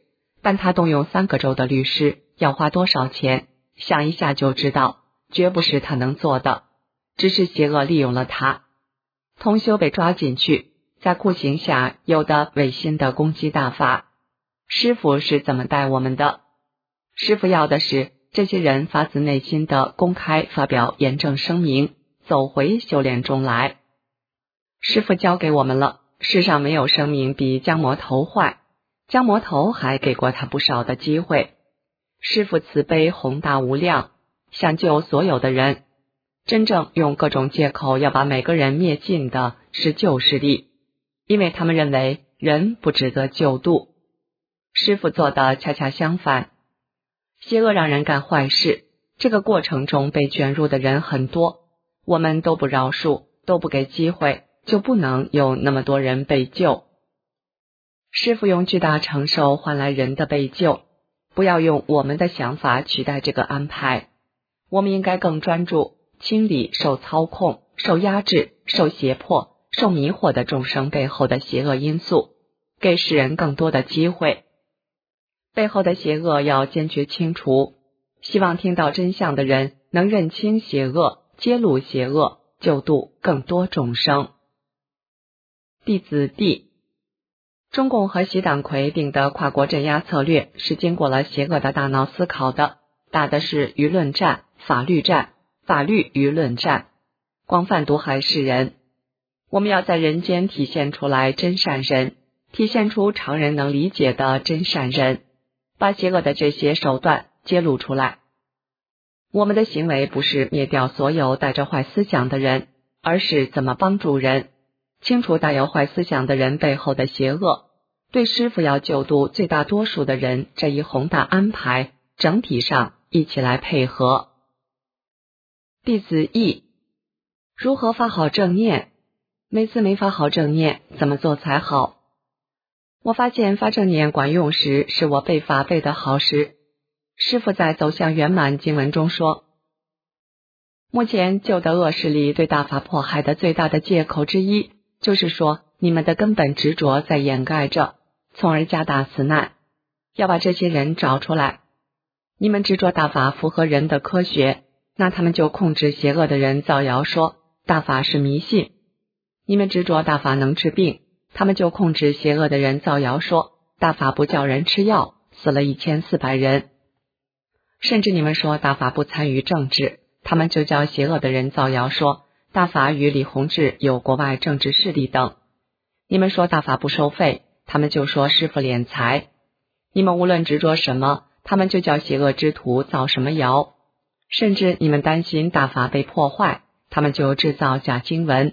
办他动用三个州的律师要花多少钱，想一下就知道，绝不是他能做的，只是邪恶利用了他。同修被抓进去，在酷刑下有的违心的攻击大法。师父是怎么待我们的？师父要的是这些人发自内心的公开发表严正声明，走回修炼中来。师父教给我们了，世上没有声明比降魔头坏，降魔头还给过他不少的机会。师父慈悲宏大无量，想救所有的人，真正用各种借口要把每个人灭尽的是旧势力，因为他们认为人不值得救度。师父做的恰恰相反，邪恶让人干坏事，这个过程中被卷入的人很多，我们都不饶恕，都不给机会，就不能有那么多人被救。师父用巨大承受换来人的被救，不要用我们的想法取代这个安排。我们应该更专注清理受操控、受压制、受胁迫、受迷惑的众生背后的邪恶因素，给世人更多的机会。背后的邪恶要坚决清除，希望听到真相的人能认清邪恶，揭露邪恶，救度更多众生。弟子 D， 中共和习党魁定的跨国镇压策略是经过了邪恶的大脑思考的，打的是舆论战、法律战、法律舆论战，广泛毒害世人。我们要在人间体现出来真善人，体现出常人能理解的真善人，把邪恶的这些手段揭露出来。我们的行为不是灭掉所有带着坏思想的人，而是怎么帮助人，清除带有坏思想的人背后的邪恶，对师父要救度最大多数的人这一宏大安排，整体上一起来配合。弟子 E， 如何发好正念？每次没发好正念，怎么做才好？我发现发正念管用时，是我背法背得好时。师父在走向圆满经文中说，目前旧的恶势力对大法迫害的最大的借口之一，就是说你们的根本执着在掩盖着，从而加大死难。要把这些人找出来。你们执着大法符合人的科学，那他们就控制邪恶的人造谣说大法是迷信。你们执着大法能治病，他们就控制邪恶的人造谣说大法不叫人吃药，死了一千四百人。甚至你们说大法不参与政治，他们就叫邪恶的人造谣说大法与李洪志有国外政治势力等。你们说大法不收费，他们就说师父敛财。你们无论执着什么，他们就叫邪恶之徒造什么谣。甚至你们担心大法被破坏，他们就制造假经文。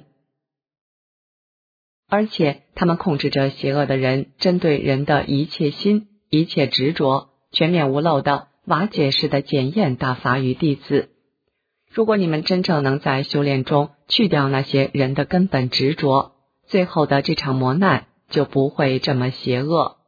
而且他们控制着邪恶的人针对人的一切心、一切执着，全面无漏的瓦解式的检验大法与弟子。如果你们真正能在修炼中去掉那些人的根本执着，最后的这场磨难就不会这么邪恶。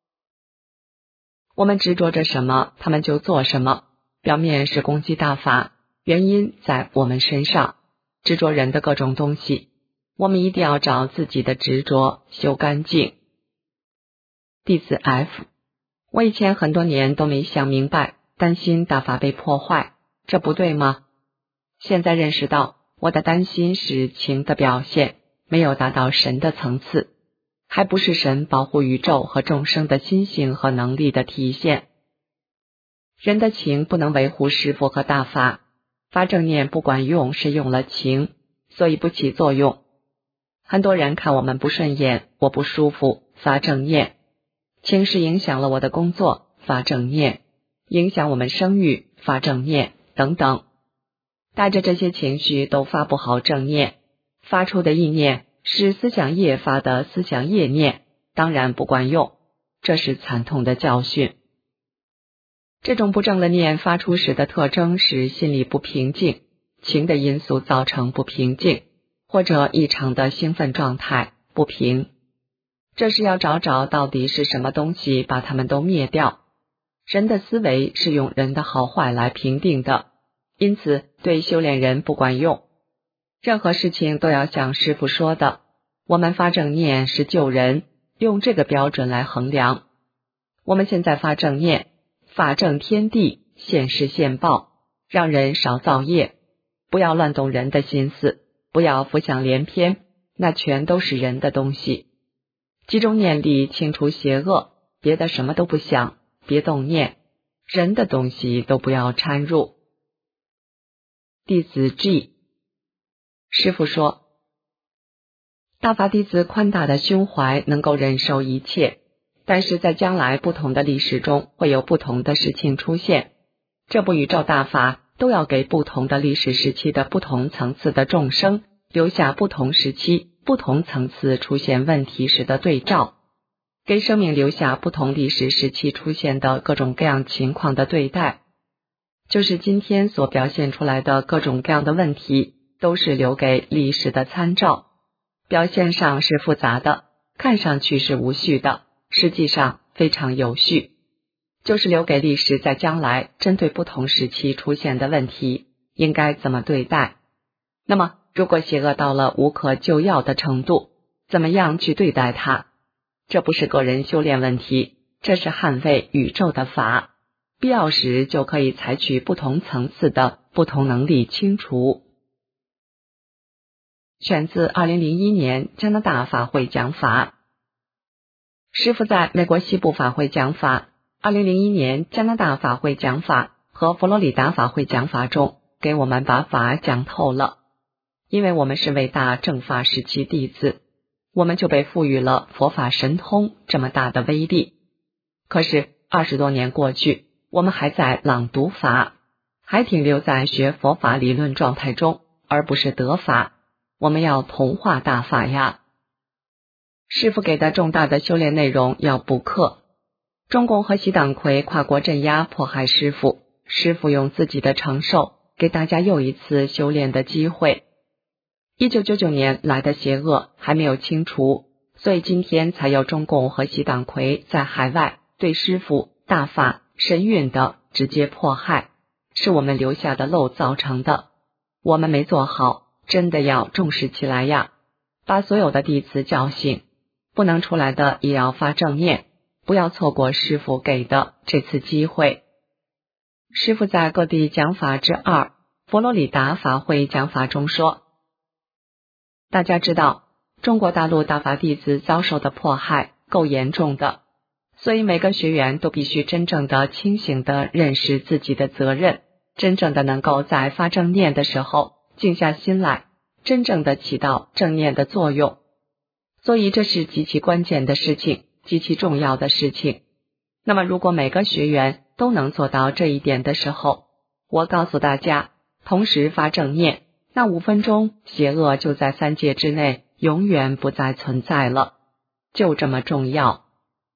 我们执着着什么，他们就做什么。表面是攻击大法，原因在我们身上，执着人的各种东西。我们一定要找自己的执着修干净。弟子 F， 我以前很多年都没想明白，担心大法被破坏，这不对吗？现在认识到，我的担心是情的表现，没有达到神的层次，还不是神保护宇宙和众生的心性和能力的体现。人的情不能维护师父和大法，发正念不管用是用了情，所以不起作用。很多人看我们不顺眼，我不舒服，发正念。情是影响了我的工作，发正念；影响我们生育，发正念，等等。带着这些情绪都发不好正念，发出的意念是思想业发的思想业念，当然不管用，这是惨痛的教训。这种不正的念发出时的特征是心里不平静，情的因素造成不平静，或者异常的兴奋状态，不平。这是要找找到底是什么东西把它们都灭掉。人的思维是用人的好坏来评定的，因此对修炼人不管用。任何事情都要像师父说的，我们发正念是救人，用这个标准来衡量。 我们现在发正念，法正天地，现世现报，让人少造业，不要乱动人的心思，不要浮想联翩，那全都是人的东西。集中念力，清除邪恶，别的什么都不想，别动念，人的东西都不要掺入。弟子 G， 师父说，大法弟子宽大的胸怀能够忍受一切，但是在将来不同的历史中会有不同的事情出现，这部宇宙大法都要给不同的历史时期的不同层次的众生留下不同时期不同层次出现问题时的对照，给生命留下不同历史时期出现的各种各样情况的对待。就是今天所表现出来的各种各样的问题，都是留给历史的参照，表现上是复杂的，看上去是无序的，实际上非常有序，就是留给历史在将来针对不同时期出现的问题应该怎么对待。那么如果邪恶到了无可救药的程度，怎么样去对待它？这不是个人修炼问题，这是捍卫宇宙的法，必要时就可以采取不同层次的不同能力清除。选自二零零一年加拿大法会讲法。师父在美国西部法会讲法、二零零一年加拿大法会讲法和佛罗里达法会讲法中，给我们把法讲透了。因为我们是伟大正法时期弟子，我们就被赋予了佛法神通这么大的威力。可是二十多年过去，我们还在朗读法，还停留在学佛法理论状态中，而不是得法。我们要同化大法呀！师父给的重大的修炼内容要补课。中共和习党魁跨国镇压迫害师父，师父用自己的长寿给大家又一次修炼的机会。一九九九年来的邪恶还没有清除，所以今天才有中共和习党魁在海外对师父、大法、神韵的直接迫害，是我们留下的漏造成的。我们没做好，真的要重视起来呀！把所有的弟子叫醒，不能出来的也要发正念，不要错过师父给的这次机会。师父在各地讲法之二佛罗里达法会讲法中说，大家知道中国大陆大法弟子遭受的迫害够严重的，所以每个学员都必须真正的清醒的认识自己的责任，真正的能够在发正念的时候静下心来，真正的起到正念的作用。所以这是极其关键的事情，极其重要的事情。那么如果每个学员都能做到这一点的时候，我告诉大家，同时发正念，那五分钟邪恶就在三界之内永远不再存在了，就这么重要。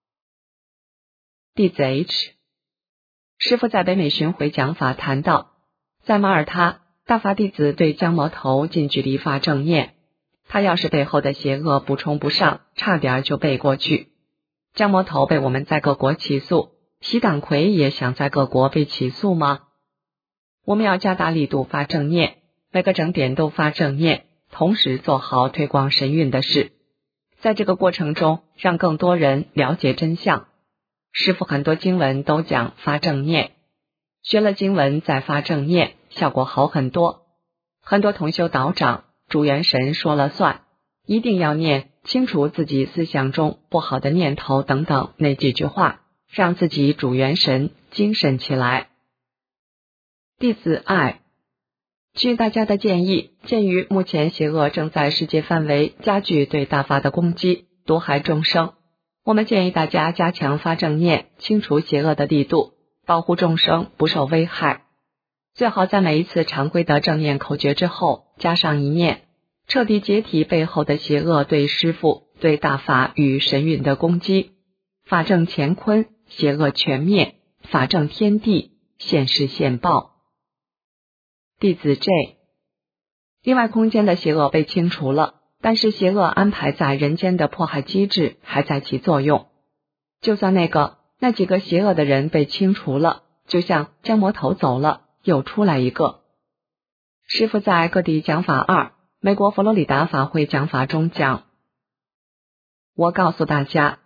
弟子 H， 师父在北美巡回讲法谈到，在马耳他大法弟子对江魔头近距离发正念，他要是背后的邪恶补充不上，差点就背过去。江魔头被我们在各国起诉，习党魁也想在各国被起诉吗？我们要加大力度发正念，每个整点都发正念，同时做好推广神韵的事。在这个过程中，让更多人了解真相。师父很多经文都讲发正念，学了经文再发正念，效果好很多。很多同修道长、主元神说了算，一定要念清除自己思想中不好的念头等等那几句话，让自己主元神精神起来。弟子爱，据大家的建议，鉴于目前邪恶正在世界范围加剧对大法的攻击，毒害众生，我们建议大家加强发正念，清除邪恶的力度，保护众生不受危害。最好在每一次常规的正念口诀之后加上一念，彻底解体背后的邪恶对师父、对大法与神韵的攻击。法正乾坤，邪恶全灭；法正天地，现世现报。弟子 J， 另外空间的邪恶被清除了，但是邪恶安排在人间的迫害机制还在起作用。就算那个那几个邪恶的人被清除了，就像江魔头走了，又出来一个。师父在各地讲法二美国佛罗里达法会讲法中讲，我告诉大家，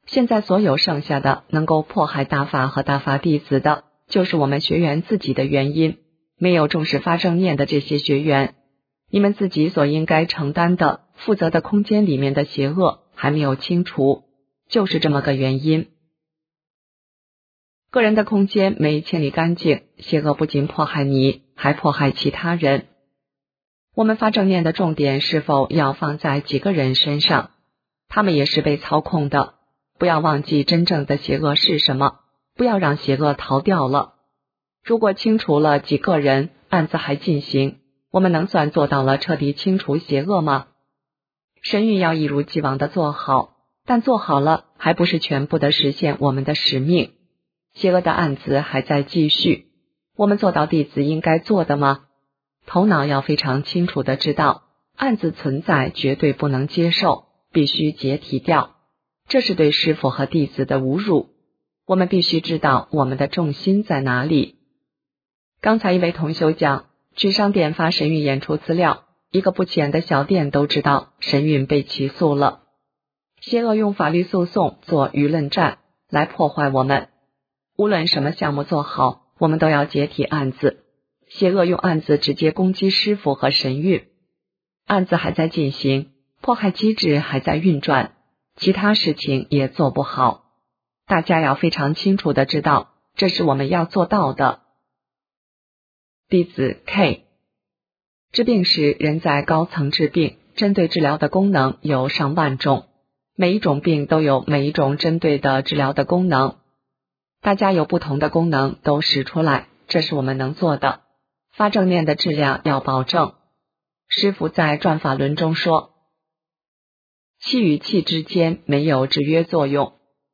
现在所有剩下的能够迫害大法和大法弟子的，就是我们学员自己的原因。没有重视发正念的这些学员，你们自己所应该承担的负责的空间里面的邪恶还没有清除，就是这么个原因。个人的空间没清理干净，邪恶不仅迫害你，还迫害其他人。我们发正念的重点是否要放在几个人身上？他们也是被操控的。不要忘记真正的邪恶是什么，不要让邪恶逃掉了。如果清除了几个人，案子还进行，我们能算做到了彻底清除邪恶吗？神谕要一如既往的做好，但做好了还不是全部的实现我们的使命。邪恶的案子还在继续，我们做到弟子应该做的吗？头脑要非常清楚的知道，案子存在绝对不能接受，必须解体掉。这是对师父和弟子的侮辱。我们必须知道我们的重心在哪里。刚才一位同修讲，去商店发神韵演出资料，一个不起眼的小店都知道神韵被起诉了。邪恶用法律诉讼做舆论战来破坏我们，无论什么项目做好，我们都要解体案子。邪恶用案子直接攻击师父和神韵，案子还在进行，迫害机制还在运转，其他事情也做不好。大家要非常清楚的知道，这是我们要做到的。弟子 K， 治病时人在高层治病，针对治疗的功能有上万种，每一种病都有每一种针对的治疗的功能，大家有不同的功能都使出来，这是我们能做的。发正念的质量要保证。师父在转法轮中说，气与气之间没有制约作用。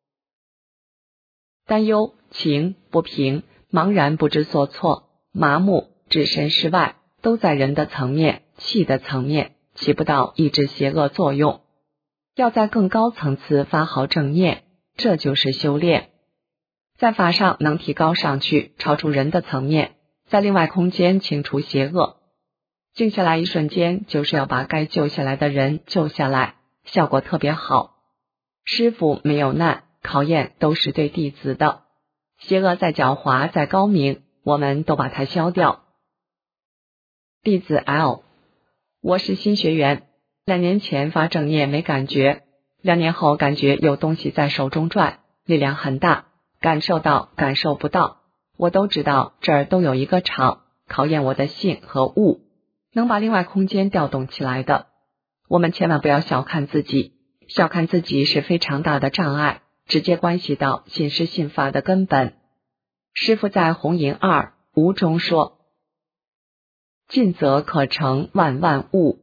担忧、情不平、茫然不知所措、麻木、置身事外，都在人的层面、气的层面，起不到抑制邪恶作用。要在更高层次发好正念，这就是修炼。在法上能提高上去，超出人的层面，在另外空间清除邪恶。静下来一瞬间，就是要把该救下来的人救下来，效果特别好。师父没有难，考验都是对弟子的。邪恶再狡猾再高明，我们都把它消掉。弟子 L， 我是新学员，两年前发正念没感觉，两年后感觉有东西在手中转，力量很大，感受到感受不到，我都知道这儿都有一个场，考验我的性和悟，能把另外空间调动起来的。我们千万不要小看自己，小看自己是非常大的障碍，直接关系到信师信法的根本。师父在红银二无中说，尽则可成万万物。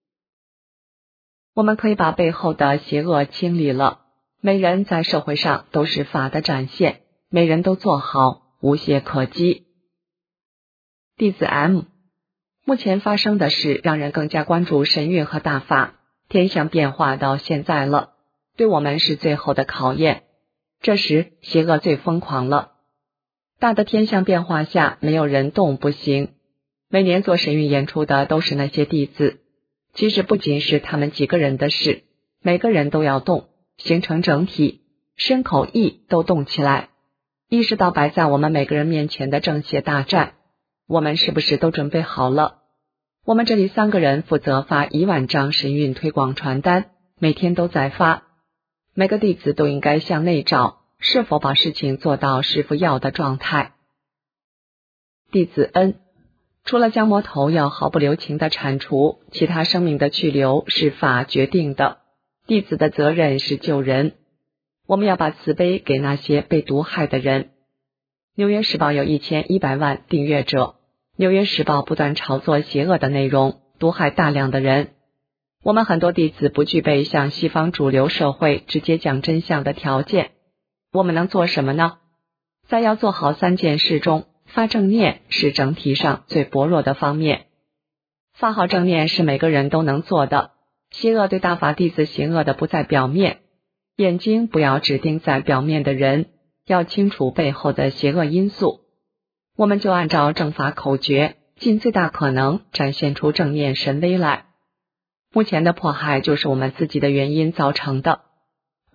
我们可以把背后的邪恶清理了，每人在社会上都是法的展现，每人都做好，无懈可击。弟子 M， 目前发生的事让人更加关注神韵和大法，天象变化到现在了，对我们是最后的考验。这时邪恶最疯狂了，大的天象变化下没有人动不行。每年做神韵演出的都是那些弟子，其实不仅是他们几个人的事，每个人都要动，形成整体，身口意都动起来，意识到摆在我们每个人面前的正邪大战，我们是不是都准备好了？我们这里三个人负责发一万张神韵推广传单，每天都在发，每个弟子都应该向内找，是否把事情做到师父要的状态。弟子 N， 除了降魔头要毫不留情的铲除，其他生命的去留是法决定的，弟子的责任是救人。我们要把慈悲给那些被毒害的人。纽约时报有一千一百万订阅者，纽约时报不断炒作邪恶的内容，毒害大量的人。我们很多弟子不具备向西方主流社会直接讲真相的条件，我们能做什么呢？在要做好三件事中，发正念是整体上最薄弱的方面。发好正念是每个人都能做的，邪恶对大法弟子行恶的不在表面，眼睛不要只盯在表面的人，要清楚背后的邪恶因素。我们就按照正法口诀，尽最大可能展现出正念神威来。目前的迫害就是我们自己的原因造成的，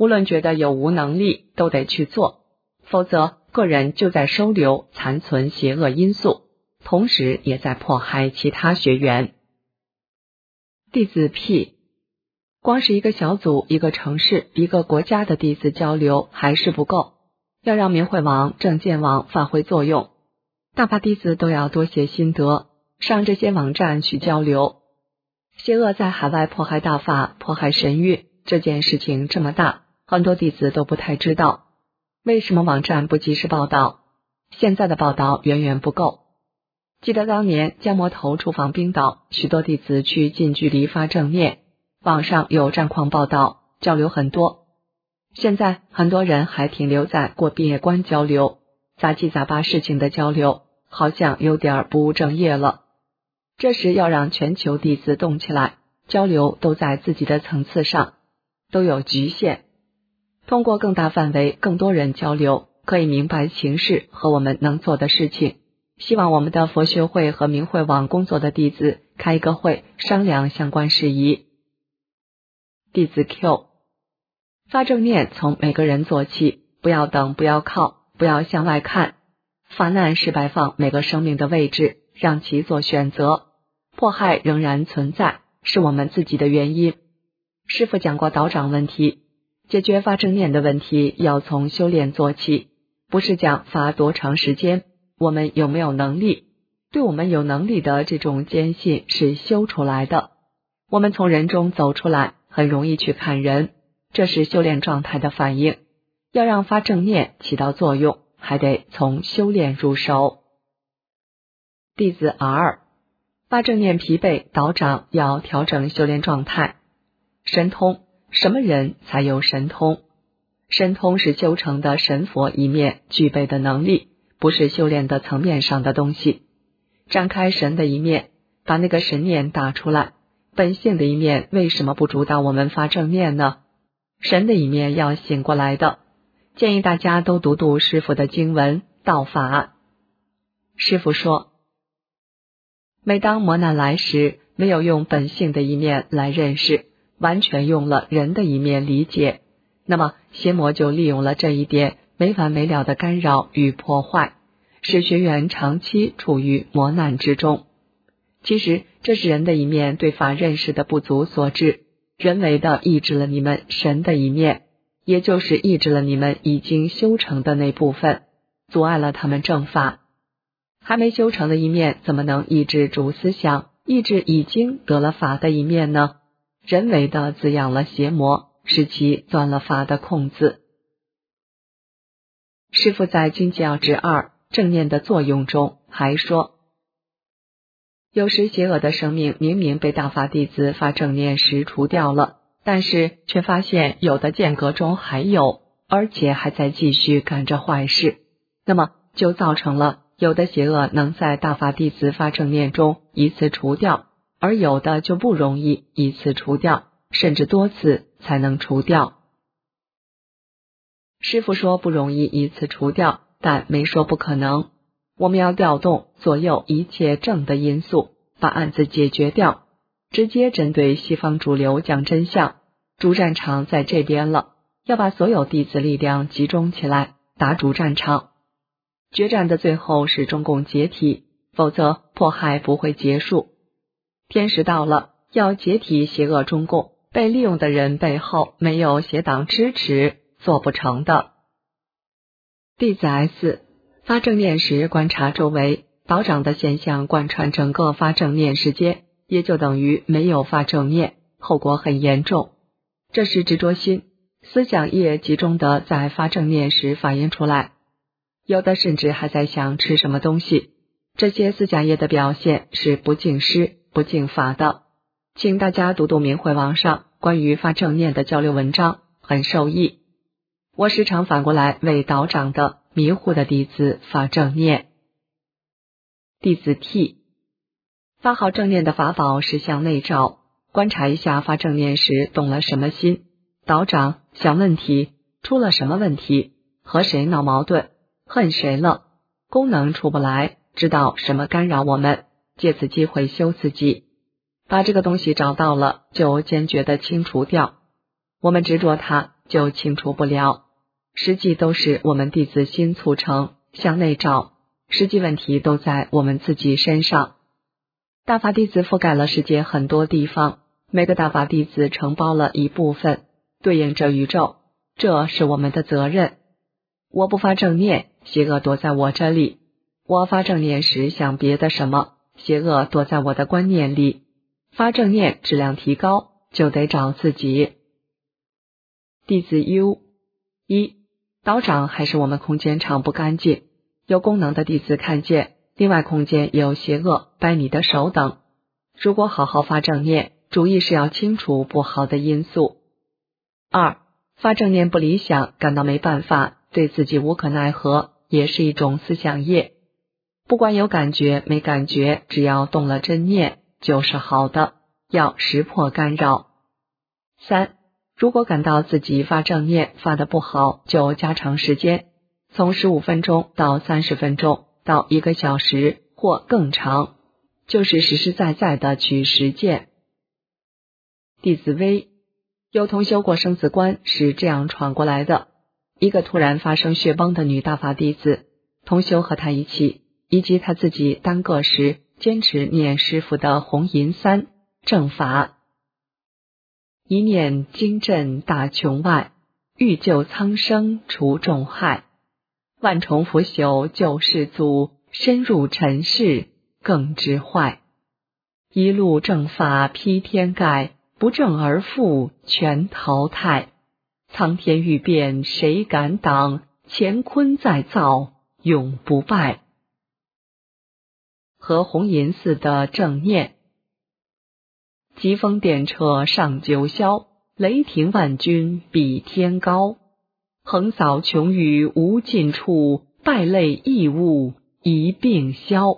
无论觉得有无能力，都得去做，否则个人就在收留残存邪恶因素，同时也在迫害其他学员。弟子 P， 光是一个小组、一个城市、一个国家的弟子交流还是不够，要让明慧网、正见网发挥作用，大法弟子都要多写心得，上这些网站去交流。邪恶在海外迫害大法、迫害神韵，这件事情这么大，很多弟子都不太知道。为什么网站不及时报道？现在的报道远远不够。记得当年江魔头出访冰岛，许多弟子去近距离发正念，网上有战况报道，交流很多。现在很多人还停留在过毕业关交流，杂七杂八事情的交流，好像有点不务正业了。这时要让全球弟子动起来，交流都在自己的层次上，都有局限。通过更大范围、更多人交流，可以明白情势和我们能做的事情。希望我们的佛学会和明慧网工作的弟子开一个会，商量相关事宜。弟子 Q， 发正念从每个人做起，不要等，不要靠，不要向外看。发难是摆放每个生命的位置，让其做选择。迫害仍然存在，是我们自己的原因。师父讲过道长问题，解决发正念的问题要从修炼做起，不是讲发多长时间，我们有没有能力？对我们有能力的这种坚信是修出来的。我们从人中走出来，很容易去看人，这是修炼状态的反应。要让发正念起到作用，还得从修炼入手。弟子 R， 发正念疲惫，道长要调整修炼状态。神通，什么人才有神通？神通是修成的神佛一面具备的能力，不是修炼的层面上的东西。展开神的一面，把那个神念打出来，本性的一面为什么不主导我们发正念呢？神的一面要醒过来的。建议大家都读读师父的经文道法。师父说，每当磨难来时，没有用本性的一面来认识，完全用了人的一面理解，那么邪魔就利用了这一点，没完没了的干扰与破坏，使学员长期处于磨难之中。其实这是人的一面对法认识的不足所致，人为的抑制了你们神的一面，也就是抑制了你们已经修成的那部分，阻碍了他们正法。还没修成的一面怎么能抑制主思想，抑制已经得了法的一面呢？人为的滋养了邪魔，使其钻了法的空子。师父在经教之二正念的作用中还说，有时邪恶的生命明明被大法弟子发正念时除掉了，但是却发现有的间隔中还有，而且还在继续干着坏事，那么就造成了有的邪恶能在大法弟子发正念中一次除掉，而有的就不容易一次除掉，甚至多次才能除掉。师父说不容易一次除掉，但没说不可能。我们要调动左右一切正的因素，把案子解决掉，直接针对西方主流讲真相。主战场在这边了，要把所有弟子力量集中起来，打主战场。决战的最后是中共解体，否则迫害不会结束。天时到了，要解体邪恶中共，被利用的人背后没有邪党支持，做不成的。弟子 S， 发正念时观察周围，道长的现象贯穿整个发正念时间，也就等于没有发正念，后果很严重。这是执着心，思想业集中的在发正念时反映出来，有的甚至还在想吃什么东西。这些思想业的表现是不敬师、不敬法的。请大家读读明慧网上关于发正念的交流文章，很受益。我时常反过来为道长的迷糊的弟子发正念。弟子 T， 发好正念的法宝是向内照，观察一下发正念时动了什么心，道长想问题，出了什么问题，和谁闹矛盾，恨谁了，功能出不来，知道什么干扰我们，借此机会修自己。把这个东西找到了，就坚决的清除掉。我们执着它， 就清除不了，实际都是我们弟子心促成，向内找，实际问题都在我们自己身上。大法弟子覆盖了世界很多地方，每个大法弟子承包了一部分，对应着宇宙，这是我们的责任。我不发正念，邪恶躲在我这里；我发正念时想别的什么，邪恶躲在我的观念里。发正念质量提高，就得找自己。弟子 U 一，道长还是我们空间场不干净，有功能的弟子看见另外空间有邪恶掰你的手等，如果好好发正念，主意是要清除不好的因素。二，发正念不理想，感到没办法，对自己无可奈何，也是一种思想业。不管有感觉没感觉，只要动了真念就是好的，要识破干扰。三，如果感到自己发正念发得不好，就加长时间，从十五分钟到三十分钟到一个小时或更长，就是实实在在的去实践。弟子 V， 有同修过生死关是这样闯过来的，一个突然发生血崩的女大法弟子，同修和她一起，以及她自己单个时坚持念师父的红银三正法，一念惊震大穹外，欲救苍生除众害，万重腐朽救世祖，深入尘世更知坏。一路正法披天盖，不正而复全淘汰。苍天欲变谁敢挡，乾坤再造永不败。和红银寺的正念，疾风电掣上九霄，雷霆万钧比天高。横扫琼宇无尽处，败类异物一并消。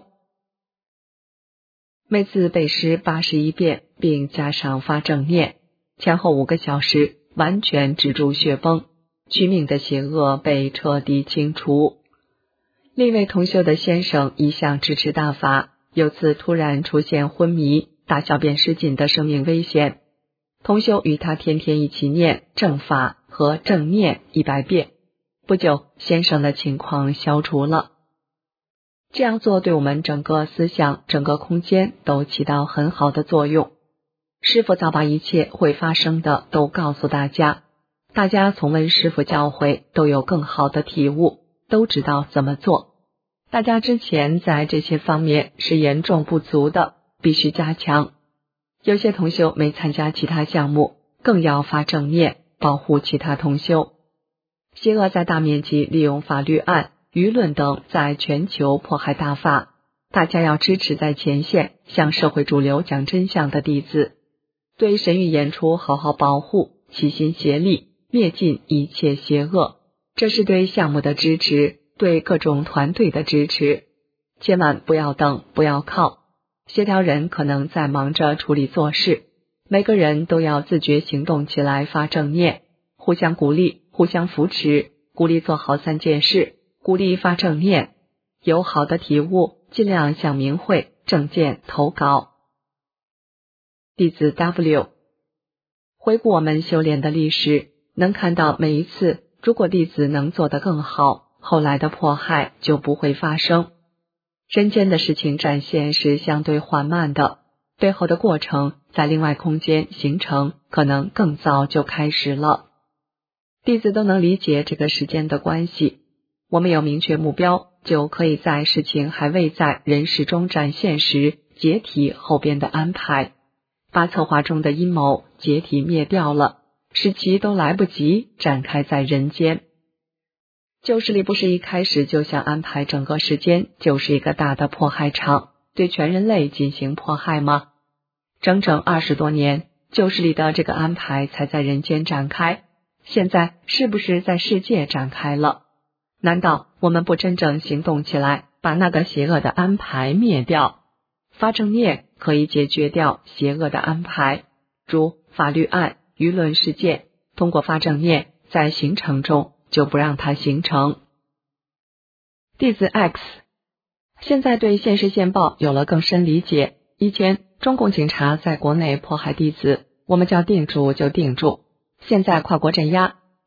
每次背诗八十一遍，并加上发正念，前后五个小时，完全止住血崩，取命的邪恶被彻底清除。另一位同修的先生一向支持大法，有次突然出现昏迷、大小便失禁的生命危险，同修与他天天一起念正法和正念一百遍，不久先生的情况消除了。这样做对我们整个思想、整个空间都起到很好的作用。师父早把一切会发生的都告诉大家，大家从闻师父教诲都有更好的体悟，都知道怎么做。大家之前在这些方面是严重不足的，必须加强。有些同修没参加其他项目，更要发正念，保护其他同修。邪恶在大面积利用法律案、舆论等在全球迫害大法，大家要支持在前线向社会主流讲真相的弟子，对神谕演出好好保护，齐心协力灭尽一切邪恶。这是对项目的支持，对各种团队的支持。千万不要等，不要靠。协调人可能在忙着处理做事，每个人都要自觉行动起来，发正念，互相鼓励，互相扶持，鼓励做好三件事，鼓励发正念。有好的体悟，尽量向明慧正见投稿。弟子 W， 回顾我们修炼的历史，能看到每一次，如果弟子能做得更好，后来的迫害就不会发生。人间的事情展现是相对缓慢的，背后的过程在另外空间形成可能更早就开始了。弟子都能理解这个时间的关系，我们有明确目标，就可以在事情还未在人世中展现时解体后边的安排，把策划中的阴谋解体灭掉了，使其都来不及展开在人间。旧势力不是一开始就想安排整个时间就是一个大的迫害场，对全人类进行迫害吗？整整二十多年，旧势力的这个安排才在人间展开，现在是不是在世界展开了？难道我们不真正行动起来，把那个邪恶的安排灭掉？发正念可以解决掉邪恶的安排，如法律案、舆论事件，通过发正念在形成中就不让它形成。弟子 X 现在对现实现报有了更深理解，以前中共警察在国内迫害弟子，我们叫定住就定住，现在跨国镇压，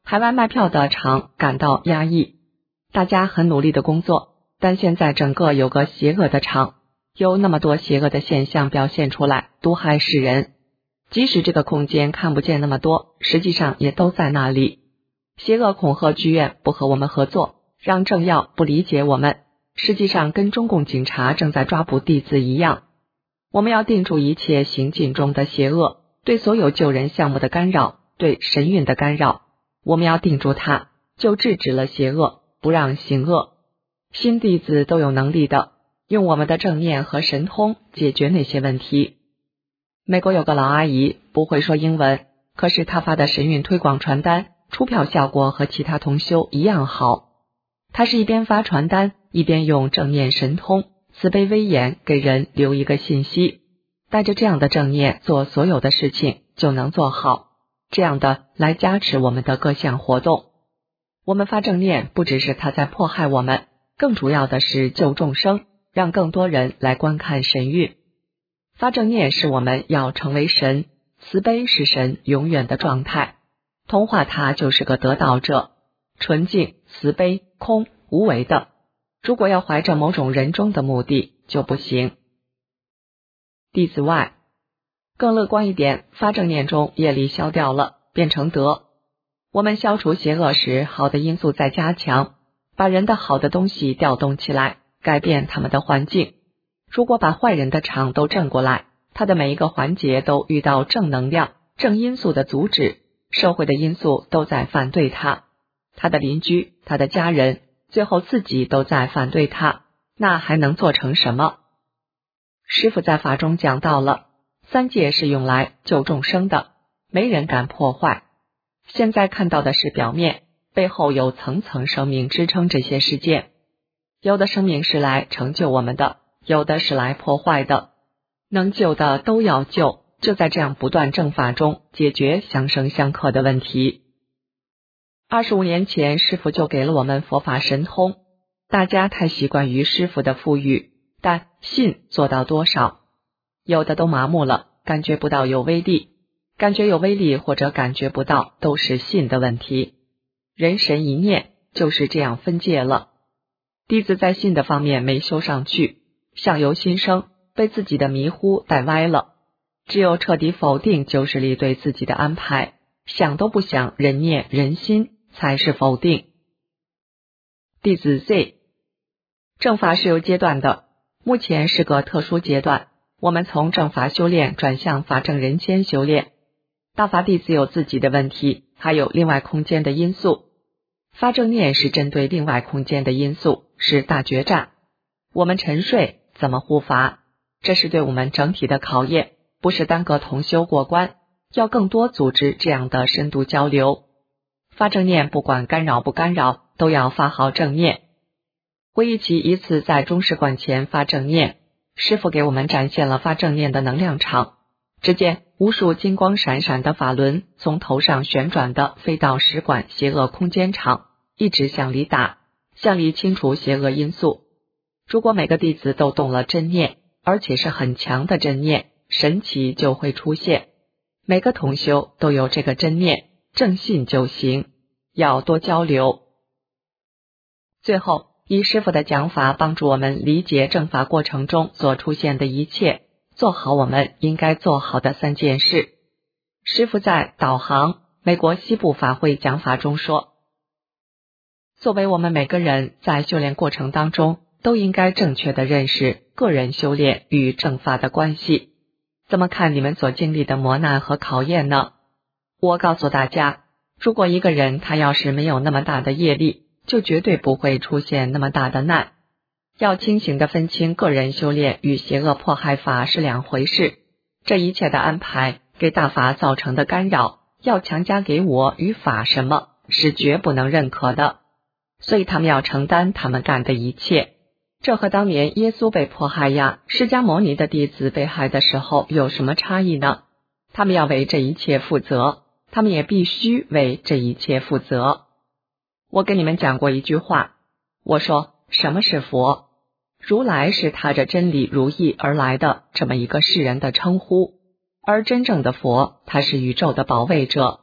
海外卖票的厂感到压抑，大家很努力的工作，但现在整个有个邪恶的场，有那么多邪恶的现象表现出来，毒害世人。即使这个空间看不见那么多，实际上也都在那里。邪恶恐吓剧院不和我们合作，让政要不理解我们，实际上跟中共警察正在抓捕弟子一样。我们要定住一切行进中的邪恶，对所有救人项目的干扰，对神韵的干扰，我们要定住它，就制止了邪恶，不让行恶。新弟子都有能力的，用我们的正念和神通解决那些问题。美国有个老阿姨不会说英文，可是她发的神韵推广传单出票效果和其他同修一样好。她是一边发传单，一边用正念神通慈悲威严给人留一个信息，带着这样的正念做所有的事情就能做好，这样的来加持我们的各项活动。我们发正念不只是他在迫害我们，更主要的是救众生，让更多人来观看神韵。发正念是我们要成为神，慈悲是神永远的状态，同化他就是个得道者，纯净、慈悲、空、无为的。如果要怀着某种人中的目的就不行。弟子外，更乐观一点，发正念中业力消掉了，变成德。我们消除邪恶时，好的因素在加强，把人的好的东西调动起来，改变他们的环境。如果把坏人的场都正过来，他的每一个环节都遇到正能量、正因素的阻止，社会的因素都在反对他，他的邻居、他的家人，最后自己都在反对他，那还能做成什么？师父在法中讲到了，三界是用来救众生的，没人敢破坏。现在看到的是表面，背后有层层生命支撑这些事件。有的生命是来成就我们的，有的是来破坏的，能救的都要救，就在这样不断正法中解决相生相克的问题。二十五年前，师父就给了我们佛法神通，大家太习惯于师父的赋予，但信做到多少？有的都麻木了，感觉不到有威力，感觉有威力或者感觉不到，都是信的问题。人神一念就是这样分界了。弟子在信的方面没修上去，相由心生，被自己的迷糊带歪了。只有彻底否定旧势力对自己的安排，想都不想，人念人心才是否定。弟子 Z， 正法是有阶段的，目前是个特殊阶段，我们从正法修炼转向法正人间修炼。大法弟子有自己的问题，还有另外空间的因素。发正念是针对另外空间的因素，是大决战。我们沉睡怎么护法？这是对我们整体的考验，不是单个同修过关，要更多组织这样的深度交流。发正念不管干扰不干扰，都要发好正念。回忆起一次在中士馆前发正念，师父给我们展现了发正念的能量场。只见无数金光闪闪的法轮从头上旋转的飞到使馆邪恶空间场，一直向里打，向里清除邪恶因素。如果每个弟子都动了真念，而且是很强的真念，神奇就会出现。每个同修都有这个真念，正信就行，要多交流。最后，以师父的讲法帮助我们理解正法过程中所出现的一切，做好我们应该做好的三件事。师父在导航美国西部法会讲法中说，作为我们每个人在修炼过程当中都应该正确的认识个人修炼与正法的关系。怎么看你们所经历的磨难和考验呢？我告诉大家，如果一个人他要是没有那么大的业力，就绝对不会出现那么大的难。要清醒地分清个人修炼与邪恶迫害法是两回事，这一切的安排给大法造成的干扰，要强加给我与法什么，是绝不能认可的。所以他们要承担他们干的一切。这和当年耶稣被迫害呀，释迦牟尼的弟子被害的时候有什么差异呢？他们要为这一切负责，他们也必须为这一切负责。我跟你们讲过一句话，我说什么是佛？如来是踏着真理如意而来的这么一个世人的称呼，而真正的佛，他是宇宙的保卫者，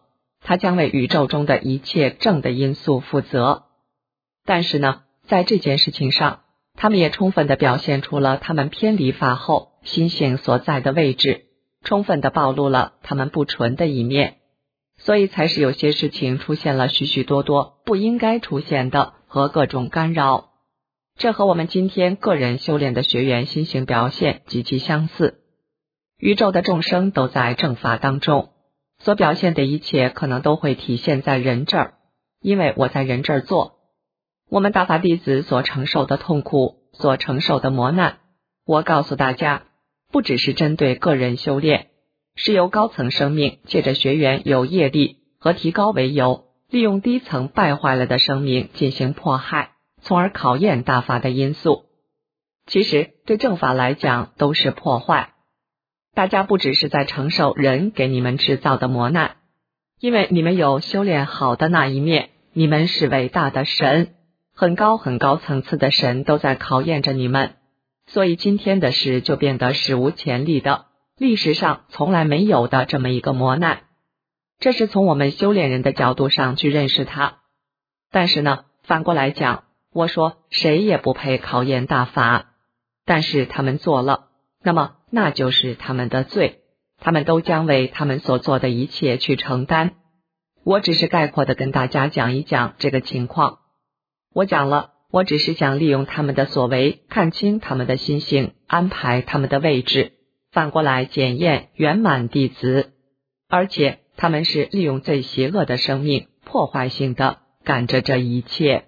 他将为宇宙中的一切正的因素负责。但是呢，在这件事情上，他们也充分地表现出了他们偏离法后心性所在的位置，充分地暴露了他们不纯的一面，所以才是有些事情出现了许许多多不应该出现的和各种干扰。这和我们今天个人修炼的学员心性表现极其相似。宇宙的众生都在正法当中，所表现的一切可能都会体现在人这儿，因为我在人这儿做。我们大法弟子所承受的痛苦，所承受的磨难，我告诉大家，不只是针对个人修炼，是由高层生命借着学员有业力和提高为由，利用低层败坏了的生命进行迫害，从而考验大法的因素。其实对正法来讲都是破坏。大家不只是在承受人给你们制造的磨难，因为你们有修炼好的那一面，你们是伟大的神，很高很高层次的神都在考验着你们，所以今天的事就变得史无前例的，历史上从来没有的这么一个磨难。这是从我们修炼人的角度上去认识它。但是呢，反过来讲，我说谁也不配考验大法，但是他们做了，那么那就是他们的罪，他们都将为他们所做的一切去承担。我只是概括的跟大家讲一讲这个情况。我讲了，我只是想利用他们的所为，看清他们的心性，安排他们的位置，反过来检验圆满弟子。而且他们是利用最邪恶的生命，破坏性的干着这一切。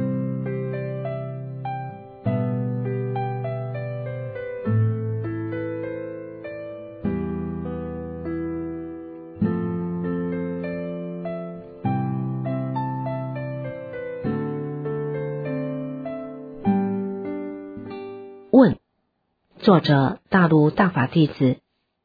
问：作者大陆大法弟子。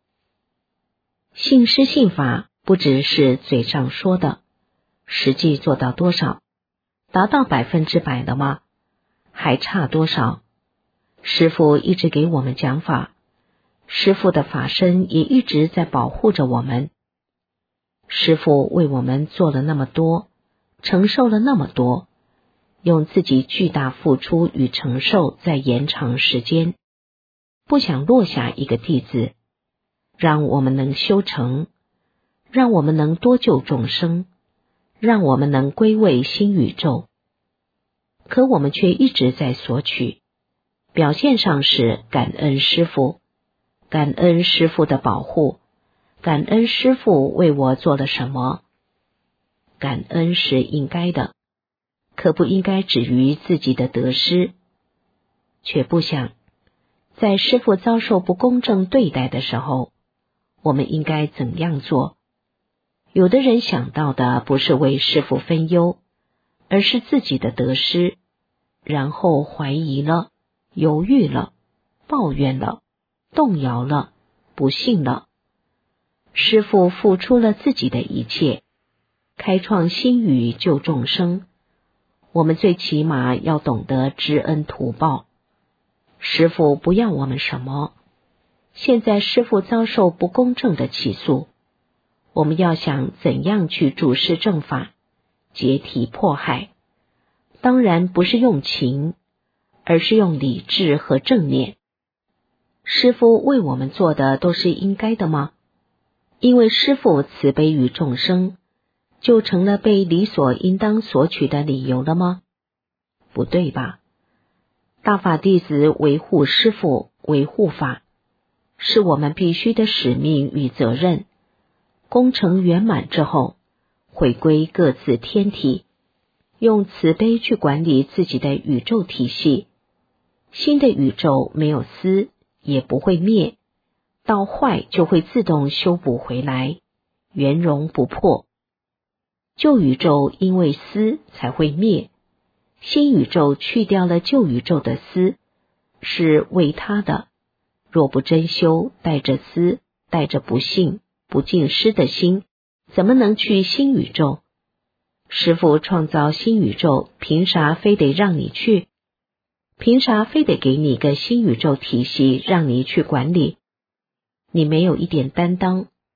信师信法不只是嘴上说的，实际做到多少？达到百分之百了吗？还差多少？师父一直给我们讲法，师父的法身也一直在保护着我们。师父为我们做了那么多，承受了那么多，用自己巨大付出与承受在延长时间，不想落下一个弟子，让我们能修成，让我们能多救众生，让我们能归位新宇宙。可我们却一直在索取，表现上是感恩师父，感恩师父的保护，感恩师父为我做了什么。感恩是应该的，可不应该止于自己的得失，却不想在师父遭受不公正对待的时候，我们应该怎样做？有的人想到的不是为师父分忧，而是自己的得失，然后怀疑了，犹豫了，抱怨了，动摇了，不信了。师父付出了自己的一切，开创新宇救众生，我们最起码要懂得知恩图报。师父不要我们什么？现在师父遭受不公正的起诉，我们要想怎样去主事正法，解体迫害。当然不是用情，而是用理智和正念。师父为我们做的都是应该的吗？因为师父慈悲于众生，就成了被理所应当索取的理由了吗？不对吧？大法弟子维护师父，维护法，是我们必须的使命与责任。功成圆满之后，回归各自天体，用慈悲去管理自己的宇宙体系。新的宇宙没有私，也不会灭，到坏就会自动修补回来，圆融不破。旧宇宙因为私才会灭，新宇宙去掉了旧宇宙的私，是为他的。若不真修，带着私，带着不信、不敬师的心，怎么能去新宇宙？师父创造新宇宙，凭啥非得让你去？凭啥非得给你个新宇宙体系让你去管理？你没有一点担当。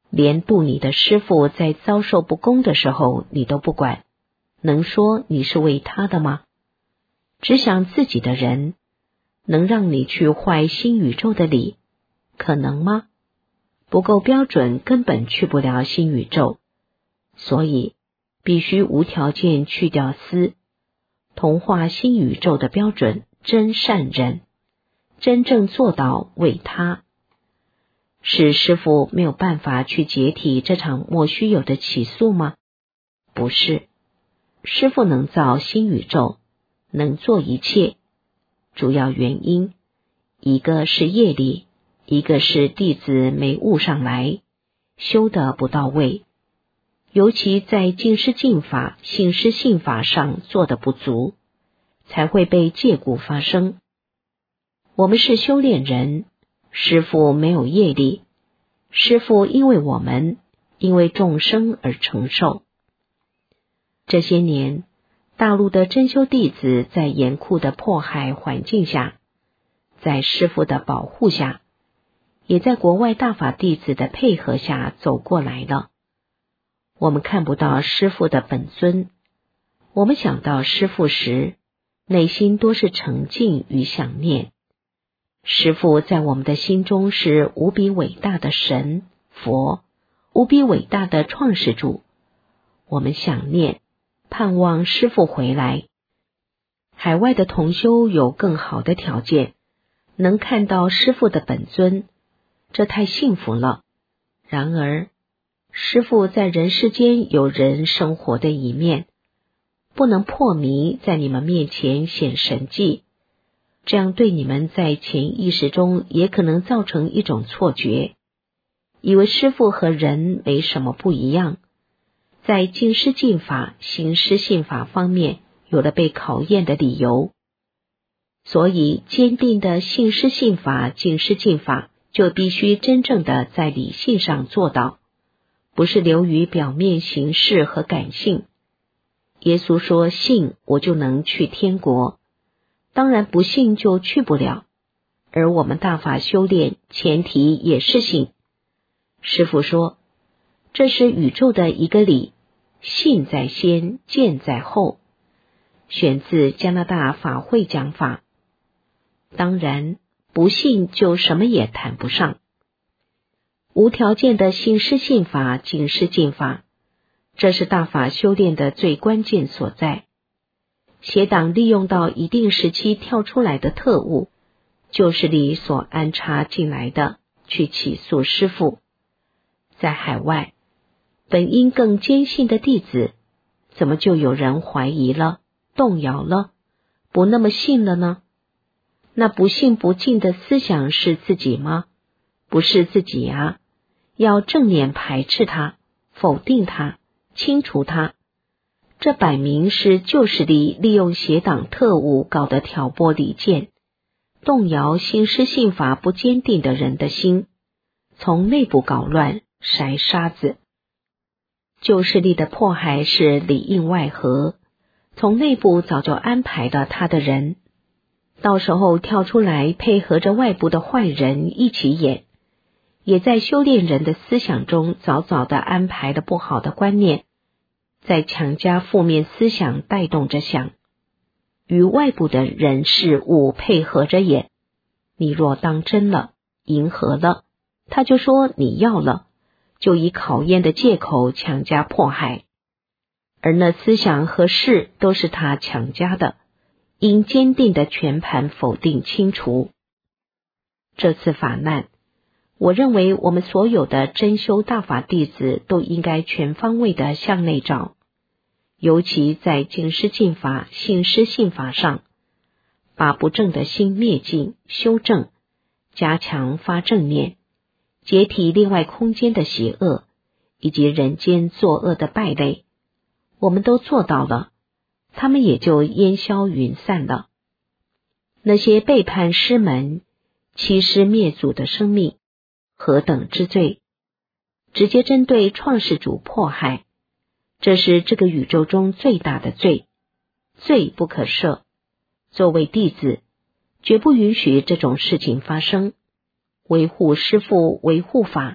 连度你的师父在遭受不公的时候你都不管，能说你是为他的吗？只想自己的人，能让你去坏新宇宙的理，可能吗？不够标准，根本去不了新宇宙。所以必须无条件去掉私，同化新宇宙的标准，真善人，真正做到为他。是师父没有办法去解体这场莫须有的起诉吗？不是，师父能造新宇宙，能做一切，主要原因一个是业力，一个是弟子没悟上来，修得不到位，尤其在净施净法、信施信法上做得不足，才会被戒故发生。我们是修炼人，师父没有业力，师父因为我们，因为众生而承受。这些年，大陆的真修弟子在严酷的迫害环境下，在师父的保护下，也在国外大法弟子的配合下走过来了。我们看不到师父的本尊，我们想到师父时，内心多是沉静与想念。师父在我们的心中是无比伟大的神佛，无比伟大的创始主。我们想念盼望师父回来。海外的同修有更好的条件，能看到师父的本尊，这太幸福了。然而师父在人世间有人生活的一面，不能破迷在你们面前显神迹，这样对你们在潜意识中也可能造成一种错觉，以为师父和人没什么不一样，在净施净法、行施信法方面有了被考验的理由。所以坚定的信施信法、净施净法就必须真正的在理性上做到，不是流于表面形式和感性。耶稣说信我就能去天国，当然不信就去不了，而我们大法修炼前提也是信。师父说这是宇宙的一个理，信在先，见在后，选自加拿大法会讲法。当然不信就什么也谈不上。无条件的信施信法、净施净法，这是大法修炼的最关键所在。邪党利用到一定时期跳出来的特务，就是力所安插进来的，去起诉师父。在海外，本应更坚信的弟子，怎么就有人怀疑了、动摇了，不那么信了呢？那不信不敬的思想是自己吗？不是自己啊，要正面排斥它，否定它，清除它。这摆明是旧势力利用邪党特务搞的挑拨离间，动摇信施信法不坚定的人的心，从内部搞乱，筛沙子。旧势力的迫害是里应外合，从内部早就安排了他的人，到时候跳出来配合着外部的坏人一起演，也在修炼人的思想中早早的安排了不好的观念，在强加负面思想带动着想，与外部的人事物配合着演。你若当真了，迎合了，他就说你要了，就以考验的借口强加迫害，而那思想和事都是他强加的，应坚定的全盘否定清除。这次法难，我认为我们所有的真修大法弟子都应该全方位的向内找，尤其在净施净法、信施信法上，把不正的心灭尽、修正，加强发正念，解体另外空间的邪恶，以及人间作恶的败类。我们都做到了，他们也就烟消云散了。那些背叛师门、欺师灭祖的生命，何等之罪！直接针对创世主迫害，这是这个宇宙中最大的罪，罪不可赦。作为弟子，绝不允许这种事情发生，维护师父、维护法，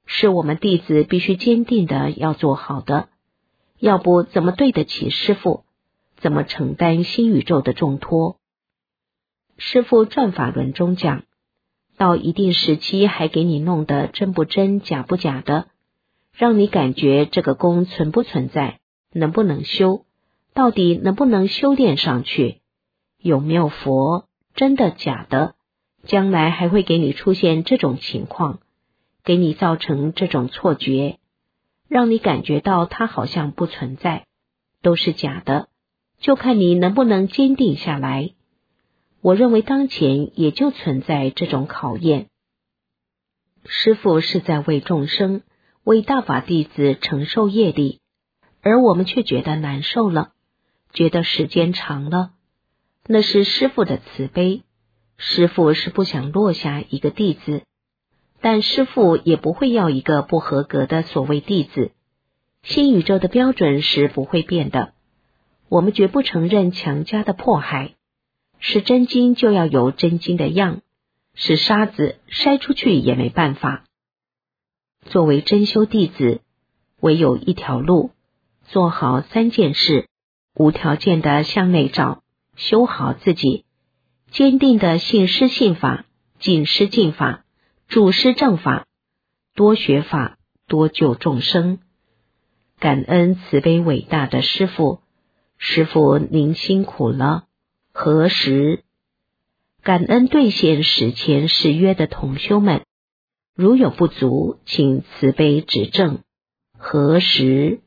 是我们弟子必须坚定的要做好的，要不怎么对得起师父，怎么承担新宇宙的重托。师父转法轮中讲，到一定时期还给你弄得真不真假不假的，让你感觉这个功存不存在，能不能修，到底能不能修炼上去，有没有佛，真的假的，将来还会给你出现这种情况，给你造成这种错觉，让你感觉到它好像不存在，都是假的，就看你能不能坚定下来。我认为当前也就存在这种考验。师父是在为众生，为大法弟子承受业力，而我们却觉得难受了，觉得时间长了，那是师父的慈悲。师父是不想落下一个弟子，但师父也不会要一个不合格的所谓弟子。新宇宙的标准是不会变的，我们绝不承认强加的迫害。是真金就要有真金的样，是沙子筛出去也没办法。作为真修弟子，唯有一条路，做好三件事，无条件的向内找，修好自己，坚定的信师信法，敬师敬法，助师正法，多学法，多救众生。感恩慈悲伟大的师父，师父您辛苦了。何时？感恩兑现史前誓约的同修们，如有不足，请慈悲指正。何时？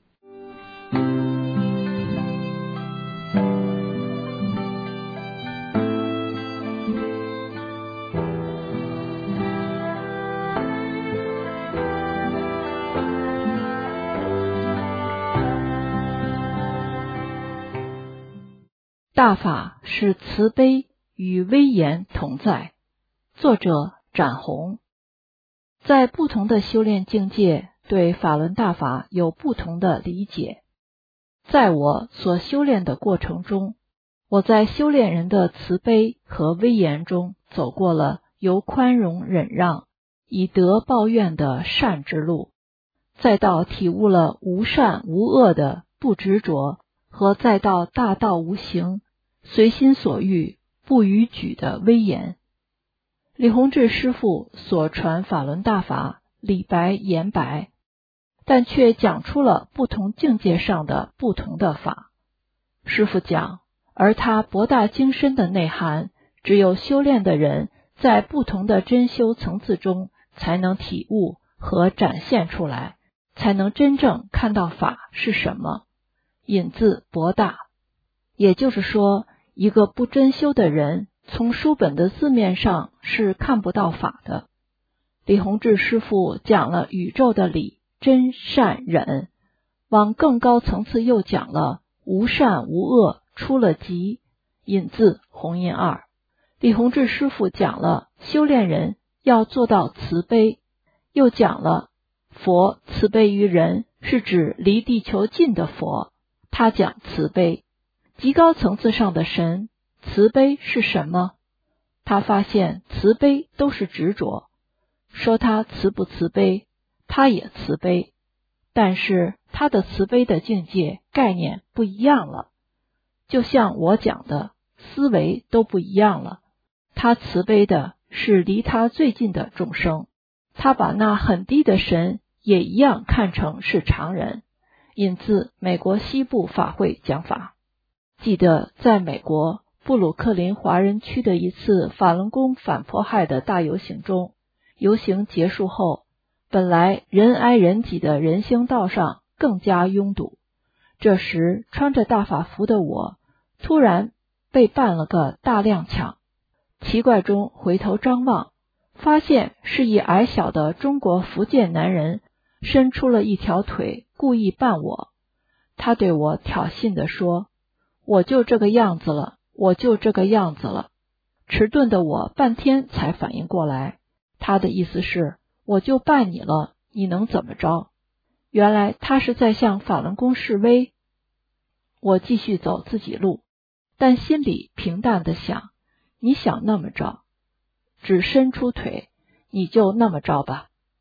大法是慈悲与威严同在。作者展宏。在不同的修炼境界，对法轮大法有不同的理解。在我所修炼的过程中，我在修炼人的慈悲和威严中走过了由宽容忍让以德报怨的善之路，再到体悟了无善无恶的不执着，和再到大道无形随心所欲不逾矩的威严。李洪志师父所传法轮大法理白言白，但却讲出了不同境界上的不同的法。师父讲，而他博大精深的内涵，只有修炼的人在不同的真修层次中才能体悟和展现出来，才能真正看到法是什么。引自博大。也就是说，一个不真修的人，从书本的字面上是看不到法的。李洪志师父讲了宇宙的理、真、善、忍，往更高层次又讲了无善无恶，出了极。引自弘音二。李洪志师父讲了修炼人要做到慈悲，又讲了佛慈悲于人，是指离地球近的佛。他讲慈悲，极高层次上的神，慈悲是什么？他发现慈悲都是执着，说他慈不慈悲，他也慈悲，但是他的慈悲的境界概念不一样了。就像我讲的，思维都不一样了。他慈悲的是离他最近的众生，他把那很低的神也一样看成是常人。引自美国西部法会讲法。记得在美国布鲁克林华人区的一次法轮功反迫害的大游行中，游行结束后，本来人挨人挤的人行道上更加拥堵。这时穿着大法服的我突然被绊了个大踉跄，奇怪中回头张望，发现是一矮小的中国福建男人伸出了一条腿，故意绊我。他对我挑衅地说，我就这个样子了，我就这个样子了。迟钝的我半天才反应过来，他的意思是，我就绊你了，你能怎么着？原来他是在向法轮功示威。我继续走自己路，但心里平淡地想，你想那么着，只伸出腿，你就那么着吧。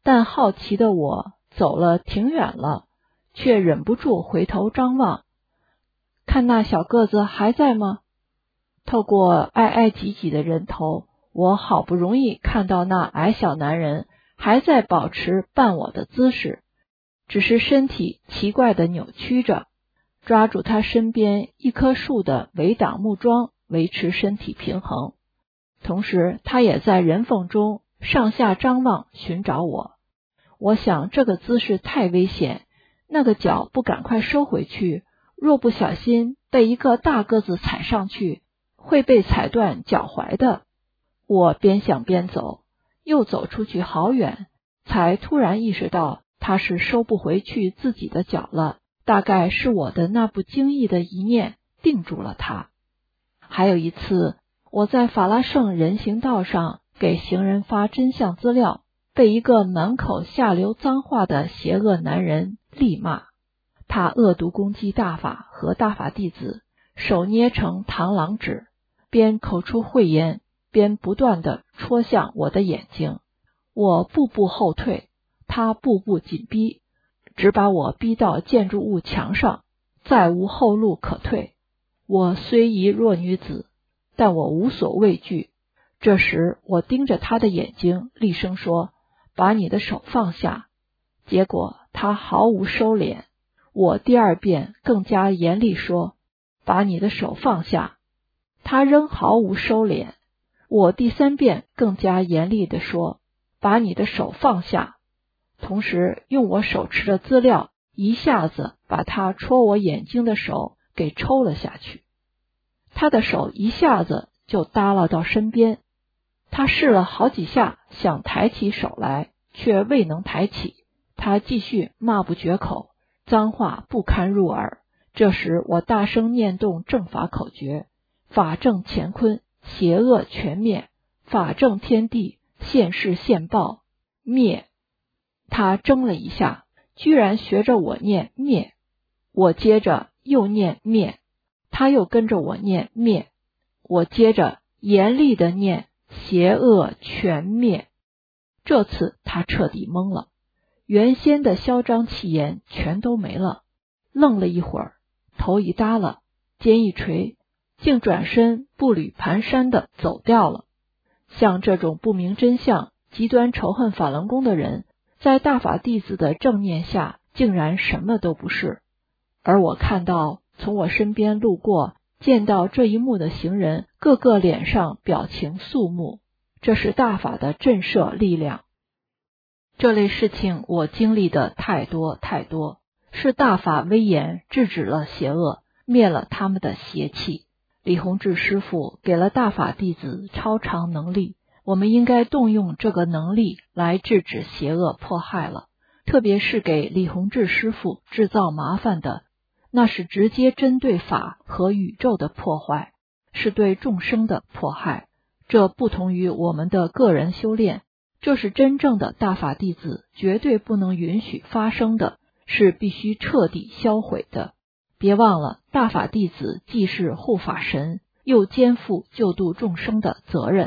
但好奇的我走了挺远了，却忍不住回头张望，看那小个子还在吗？透过挨挨挤挤的人头，我好不容易看到那矮小男人还在保持绊我的姿势，只是身体奇怪的扭曲着，抓住他身边一棵树的围挡木桩维持身体平衡，同时他也在人缝中上下张望寻找我。我想这个姿势太危险，那个脚不赶快收回去，若不小心被一个大个子踩上去，会被踩断脚踝的。我边想边走，又走出去好远，才突然意识到他是收不回去自己的脚了，大概是我的那不经意的一念定住了他。还有一次，我在法拉盛人行道上给行人发真相资料，被一个满口下流脏话的邪恶男人力骂。他恶毒攻击大法和大法弟子，手捏成螳螂指，边口出秽言，边不断地戳向我的眼睛。我步步后退，他步步紧逼，只把我逼到建筑物墙上，再无后路可退。我虽一弱女子，但我无所畏惧。这时我盯着他的眼睛，厉声说：把你的手放下。结果他毫无收敛。我第二遍更加严厉说：把你的手放下。他仍毫无收敛。我第三遍更加严厉地说：把你的手放下。同时用我手持的资料一下子把他戳我眼睛的手给抽了下去。他的手一下子就耷拉到身边，他试了好几下想抬起手来，却未能抬起。他继续骂不绝口，脏话不堪入耳。这时我大声念动正法口诀：法正乾坤，邪恶全灭；法正天地，现世现报，灭。他怔了一下，居然学着我念灭。我接着又念灭，他又跟着我念灭。我接着严厉的念邪恶全灭。这次他彻底懵了，原先的嚣张气焰全都没了，愣了一会儿，头一耷拉，肩一垂，竟转身步履蹒跚地走掉了。像这种不明真相、极端仇恨法轮功的人，在大法弟子的正念下竟然什么都不是。而我看到从我身边路过见到这一幕的行人，个个脸上表情肃穆，这是大法的震慑力量。这类事情我经历的太多太多，是大法威严制止了邪恶，灭了他们的邪气。李洪志师父给了大法弟子超常能力，我们应该动用这个能力来制止邪恶迫害了。特别是给李洪志师父制造麻烦的，那是直接针对法和宇宙的破坏，是对众生的迫害。这不同于我们的个人修炼，这是真正的大法弟子绝对不能允许发生的，是必须彻底销毁的。别忘了，大法弟子既是护法神，又肩负救度众生的责任。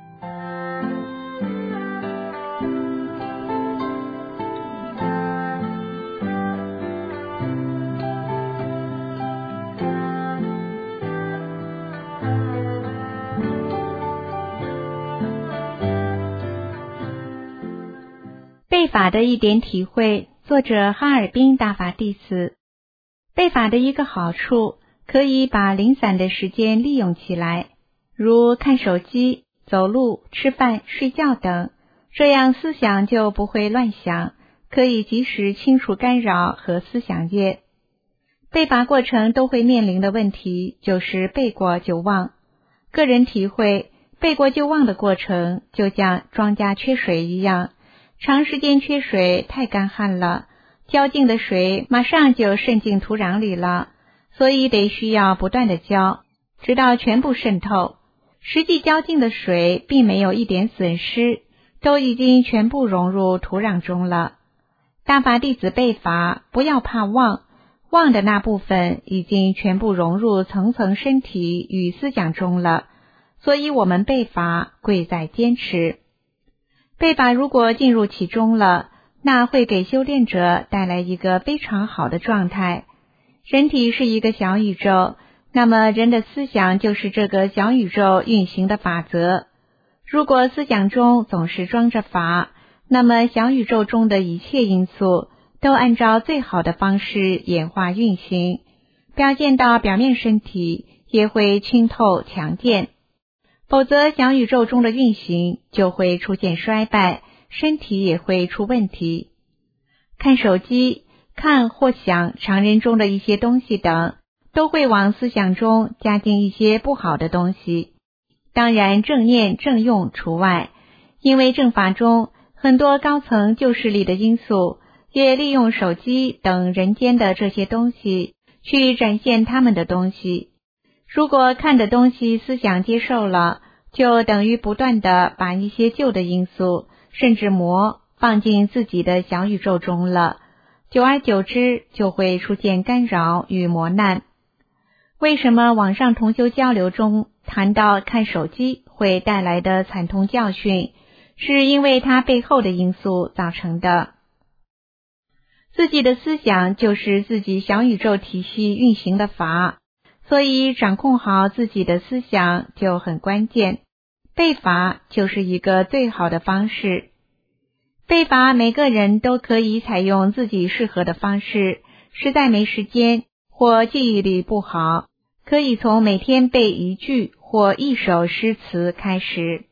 背法的一点体会，作者哈尔滨大法弟子。背法的一个好处，可以把零散的时间利用起来，如看手机、走路、吃饭、睡觉等，这样思想就不会乱想，可以及时清除干扰和思想业。背法过程都会面临的问题就是背过就忘。个人体会，背过就忘的过程就像庄稼缺水一样，长时间缺水太干旱了，浇净的水马上就渗进土壤里了，所以得需要不断的浇，直到全部渗透。实际浇净的水并没有一点损失，都已经全部融入土壤中了。大法弟子背法，不要怕忘，忘的那部分已经全部融入层层身体与思想中了，所以我们背法贵在坚持。 被法如果进入其中了，那会给修炼者带来一个非常好的状态。人体是一个小宇宙，那么人的思想就是这个小宇宙运行的法则。如果思想中总是装着法，那么小宇宙中的一切因素都按照最好的方式演化运行，表现到表面身体也会清透强健。否则小宇宙中的运行就会出现衰败，身体也会出问题。看手机、看或想常人中的一些东西等，都会往思想中加进一些不好的东西，当然正念正用除外，因为正法中很多高层旧势力的因素也利用手机等人间的这些东西去展现他们的东西。如果看的东西思想接受了，就等于不断的把一些旧的因素甚至魔放进自己的小宇宙中了，久而久之就会出现干扰与磨难。为什么网上同修交流中谈到看手机会带来的惨痛教训，是因为它背后的因素造成的。自己的思想就是自己小宇宙体系运行的法，所以掌控好自己的思想就很关键。背法就是一个最好的方式。背法每个人都可以采用自己适合的方式，实在没时间或记忆力不好，可以从每天背一句或一首诗词开始。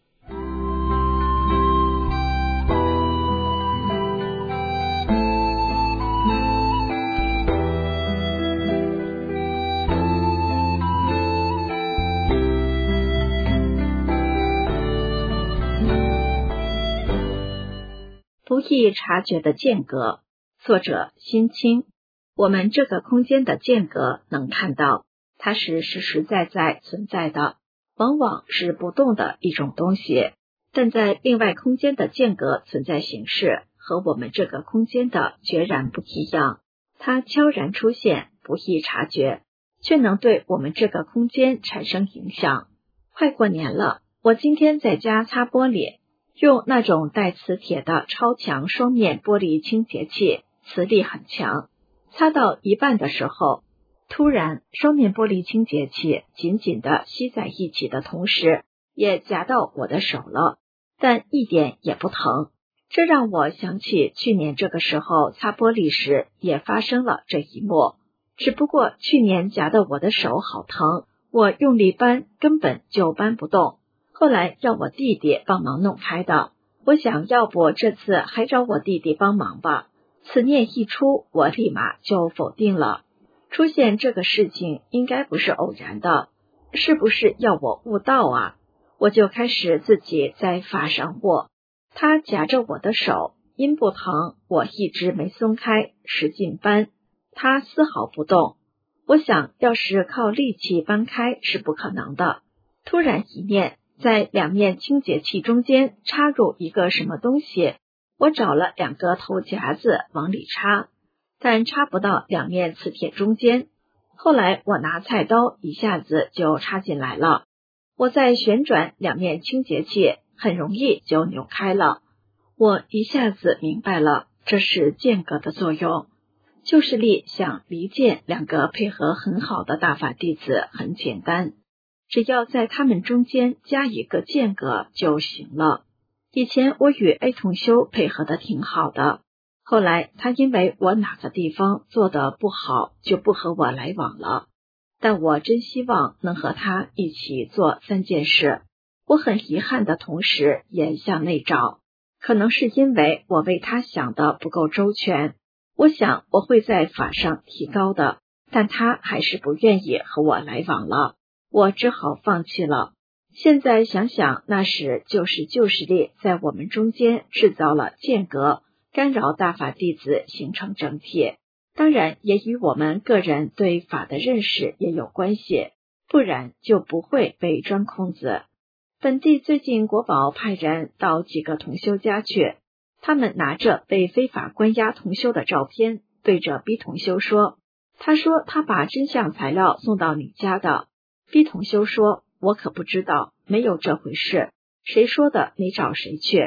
不易察觉的间隔，作者辛清。我们这个空间的间隔能看到，它是实实在在存在的，往往是不动的一种东西，但在另外空间的间隔存在形式和我们这个空间的决然不一样，它悄然出现，不易察觉，却能对我们这个空间产生影响。快过年了，我今天在家擦玻璃，用那种带磁铁的超强双面玻璃清洁器，磁力很强。擦到一半的时候，突然双面玻璃清洁器紧紧地吸在一起的同时，也夹到我的手了，但一点也不疼。这让我想起去年这个时候擦玻璃时也发生了这一幕，只不过去年夹的我的手好疼，我用力扳根本就扳不动，后来让我弟弟帮忙弄开的。我想要不这次还找我弟弟帮忙吧。此念一出，我立马就否定了。出现这个事情应该不是偶然的，是不是要我悟道啊？我就开始自己在法上握，他夹着我的手，因不疼，我一直没松开，使劲扳，他丝毫不动。我想要是靠力气扳开是不可能的。突然一念，在两面清洁器中间插入一个什么东西，我找了两个头夹子往里插，但插不到两面磁铁中间。后来我拿菜刀一下子就插进来了，我再旋转两面清洁器，很容易就扭开了。我一下子明白了，这是间隔的作用。旧势力想离间两个配合很好的大法弟子很简单，只要在他们中间加一个间隔就行了。以前我与 A 同修配合的挺好的，后来他因为我哪个地方做得不好，就不和我来往了。但我真希望能和他一起做三件事。我很遗憾的同时也向内找，可能是因为我为他想的不够周全。我想我会在法上提高的，但他还是不愿意和我来往了，我只好放弃了。现在想想，那时就是旧势力在我们中间制造了间隔，干扰大法弟子形成整体，当然也与我们个人对法的认识也有关系，不然就不会被钻空子。本地最近国宝派人到几个同修家去，他们拿着被非法关押同修的照片，对着 B 同修说，他说他把真相材料送到你家的。 B 同修说，我可不知道，没有这回事，谁说的你找谁去。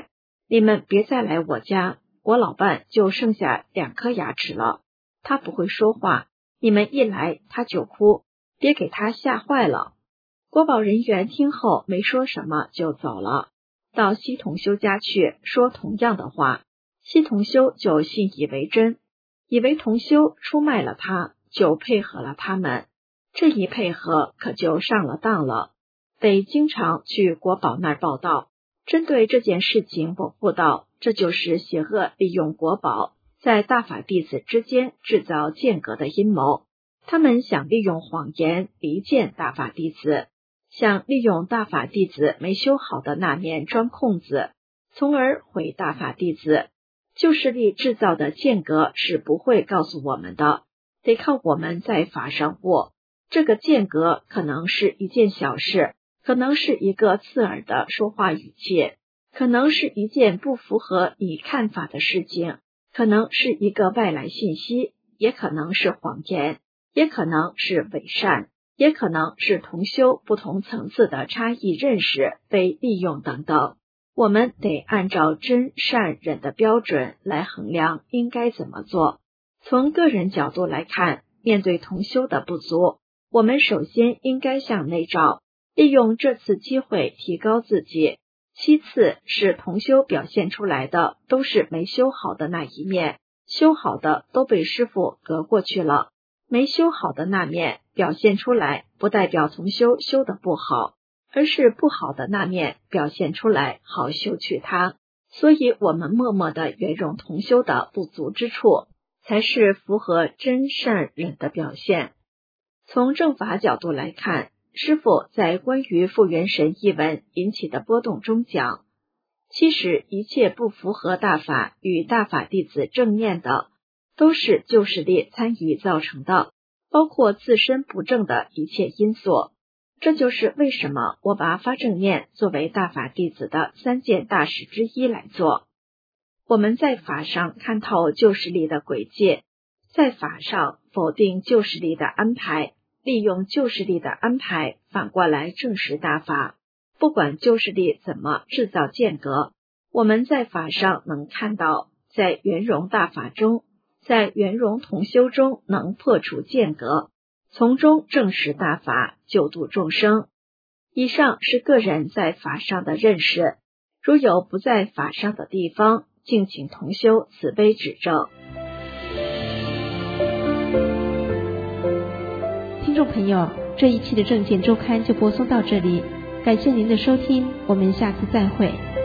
你们别再来我家，我老伴就剩下两颗牙齿了，他不会说话，你们一来他就哭，别给他吓坏了。国保人员听后没说什么就走了，到西同修家去说同样的话，西同修就信以为真，以为同修出卖了他，就配合了他们，这一配合可就上了当了，得经常去国保那儿报道。针对这件事情保护道，这就是邪恶利用国保在大法弟子之间制造间隔的阴谋。他们想利用谎言离间大法弟子，想利用大法弟子没修好的那面钻空子，从而毁大法弟子。旧势力制造的间隔是不会告诉我们的，得靠我们在法上握。这个间隔可能是一件小事，可能是一个刺耳的说话语气，可能是一件不符合你看法的事情，可能是一个外来信息，也可能是谎言，也可能是伪善，也可能是同修不同层次的差异认识被利用等等。我们得按照真善忍的标准来衡量应该怎么做。从个人角度来看，面对同修的不足，我们首先应该向内照，利用这次机会提高自己。其次是同修表现出来的都是没修好的那一面，修好的都被师父隔过去了，没修好的那面表现出来，不代表同修修的不好，而是不好的那面表现出来，好修去它。所以我们默默的圆融同修的不足之处，才是符合真善忍的表现。从正法角度来看，师父在关于复原神一文引起的波动中讲，其实一切不符合大法与大法弟子正念的，都是旧势力参与造成的，包括自身不正的一切因素。这就是为什么我把发正念作为大法弟子的三件大事之一来做。我们在法上看透旧势力的轨迹，在法上否定旧势力的安排，利用旧势力的安排反过来证实大法。不管旧势力怎么制造间隔，我们在法上能看到，在圆融大法中，在圆融同修中能破除间隔，从中证实大法，救度众生。以上是个人在法上的认识，如有不在法上的地方，敬请同修慈悲指正。 听众朋友，这一期的正见周刊就播送到这里，感谢您的收听，我们下次再会。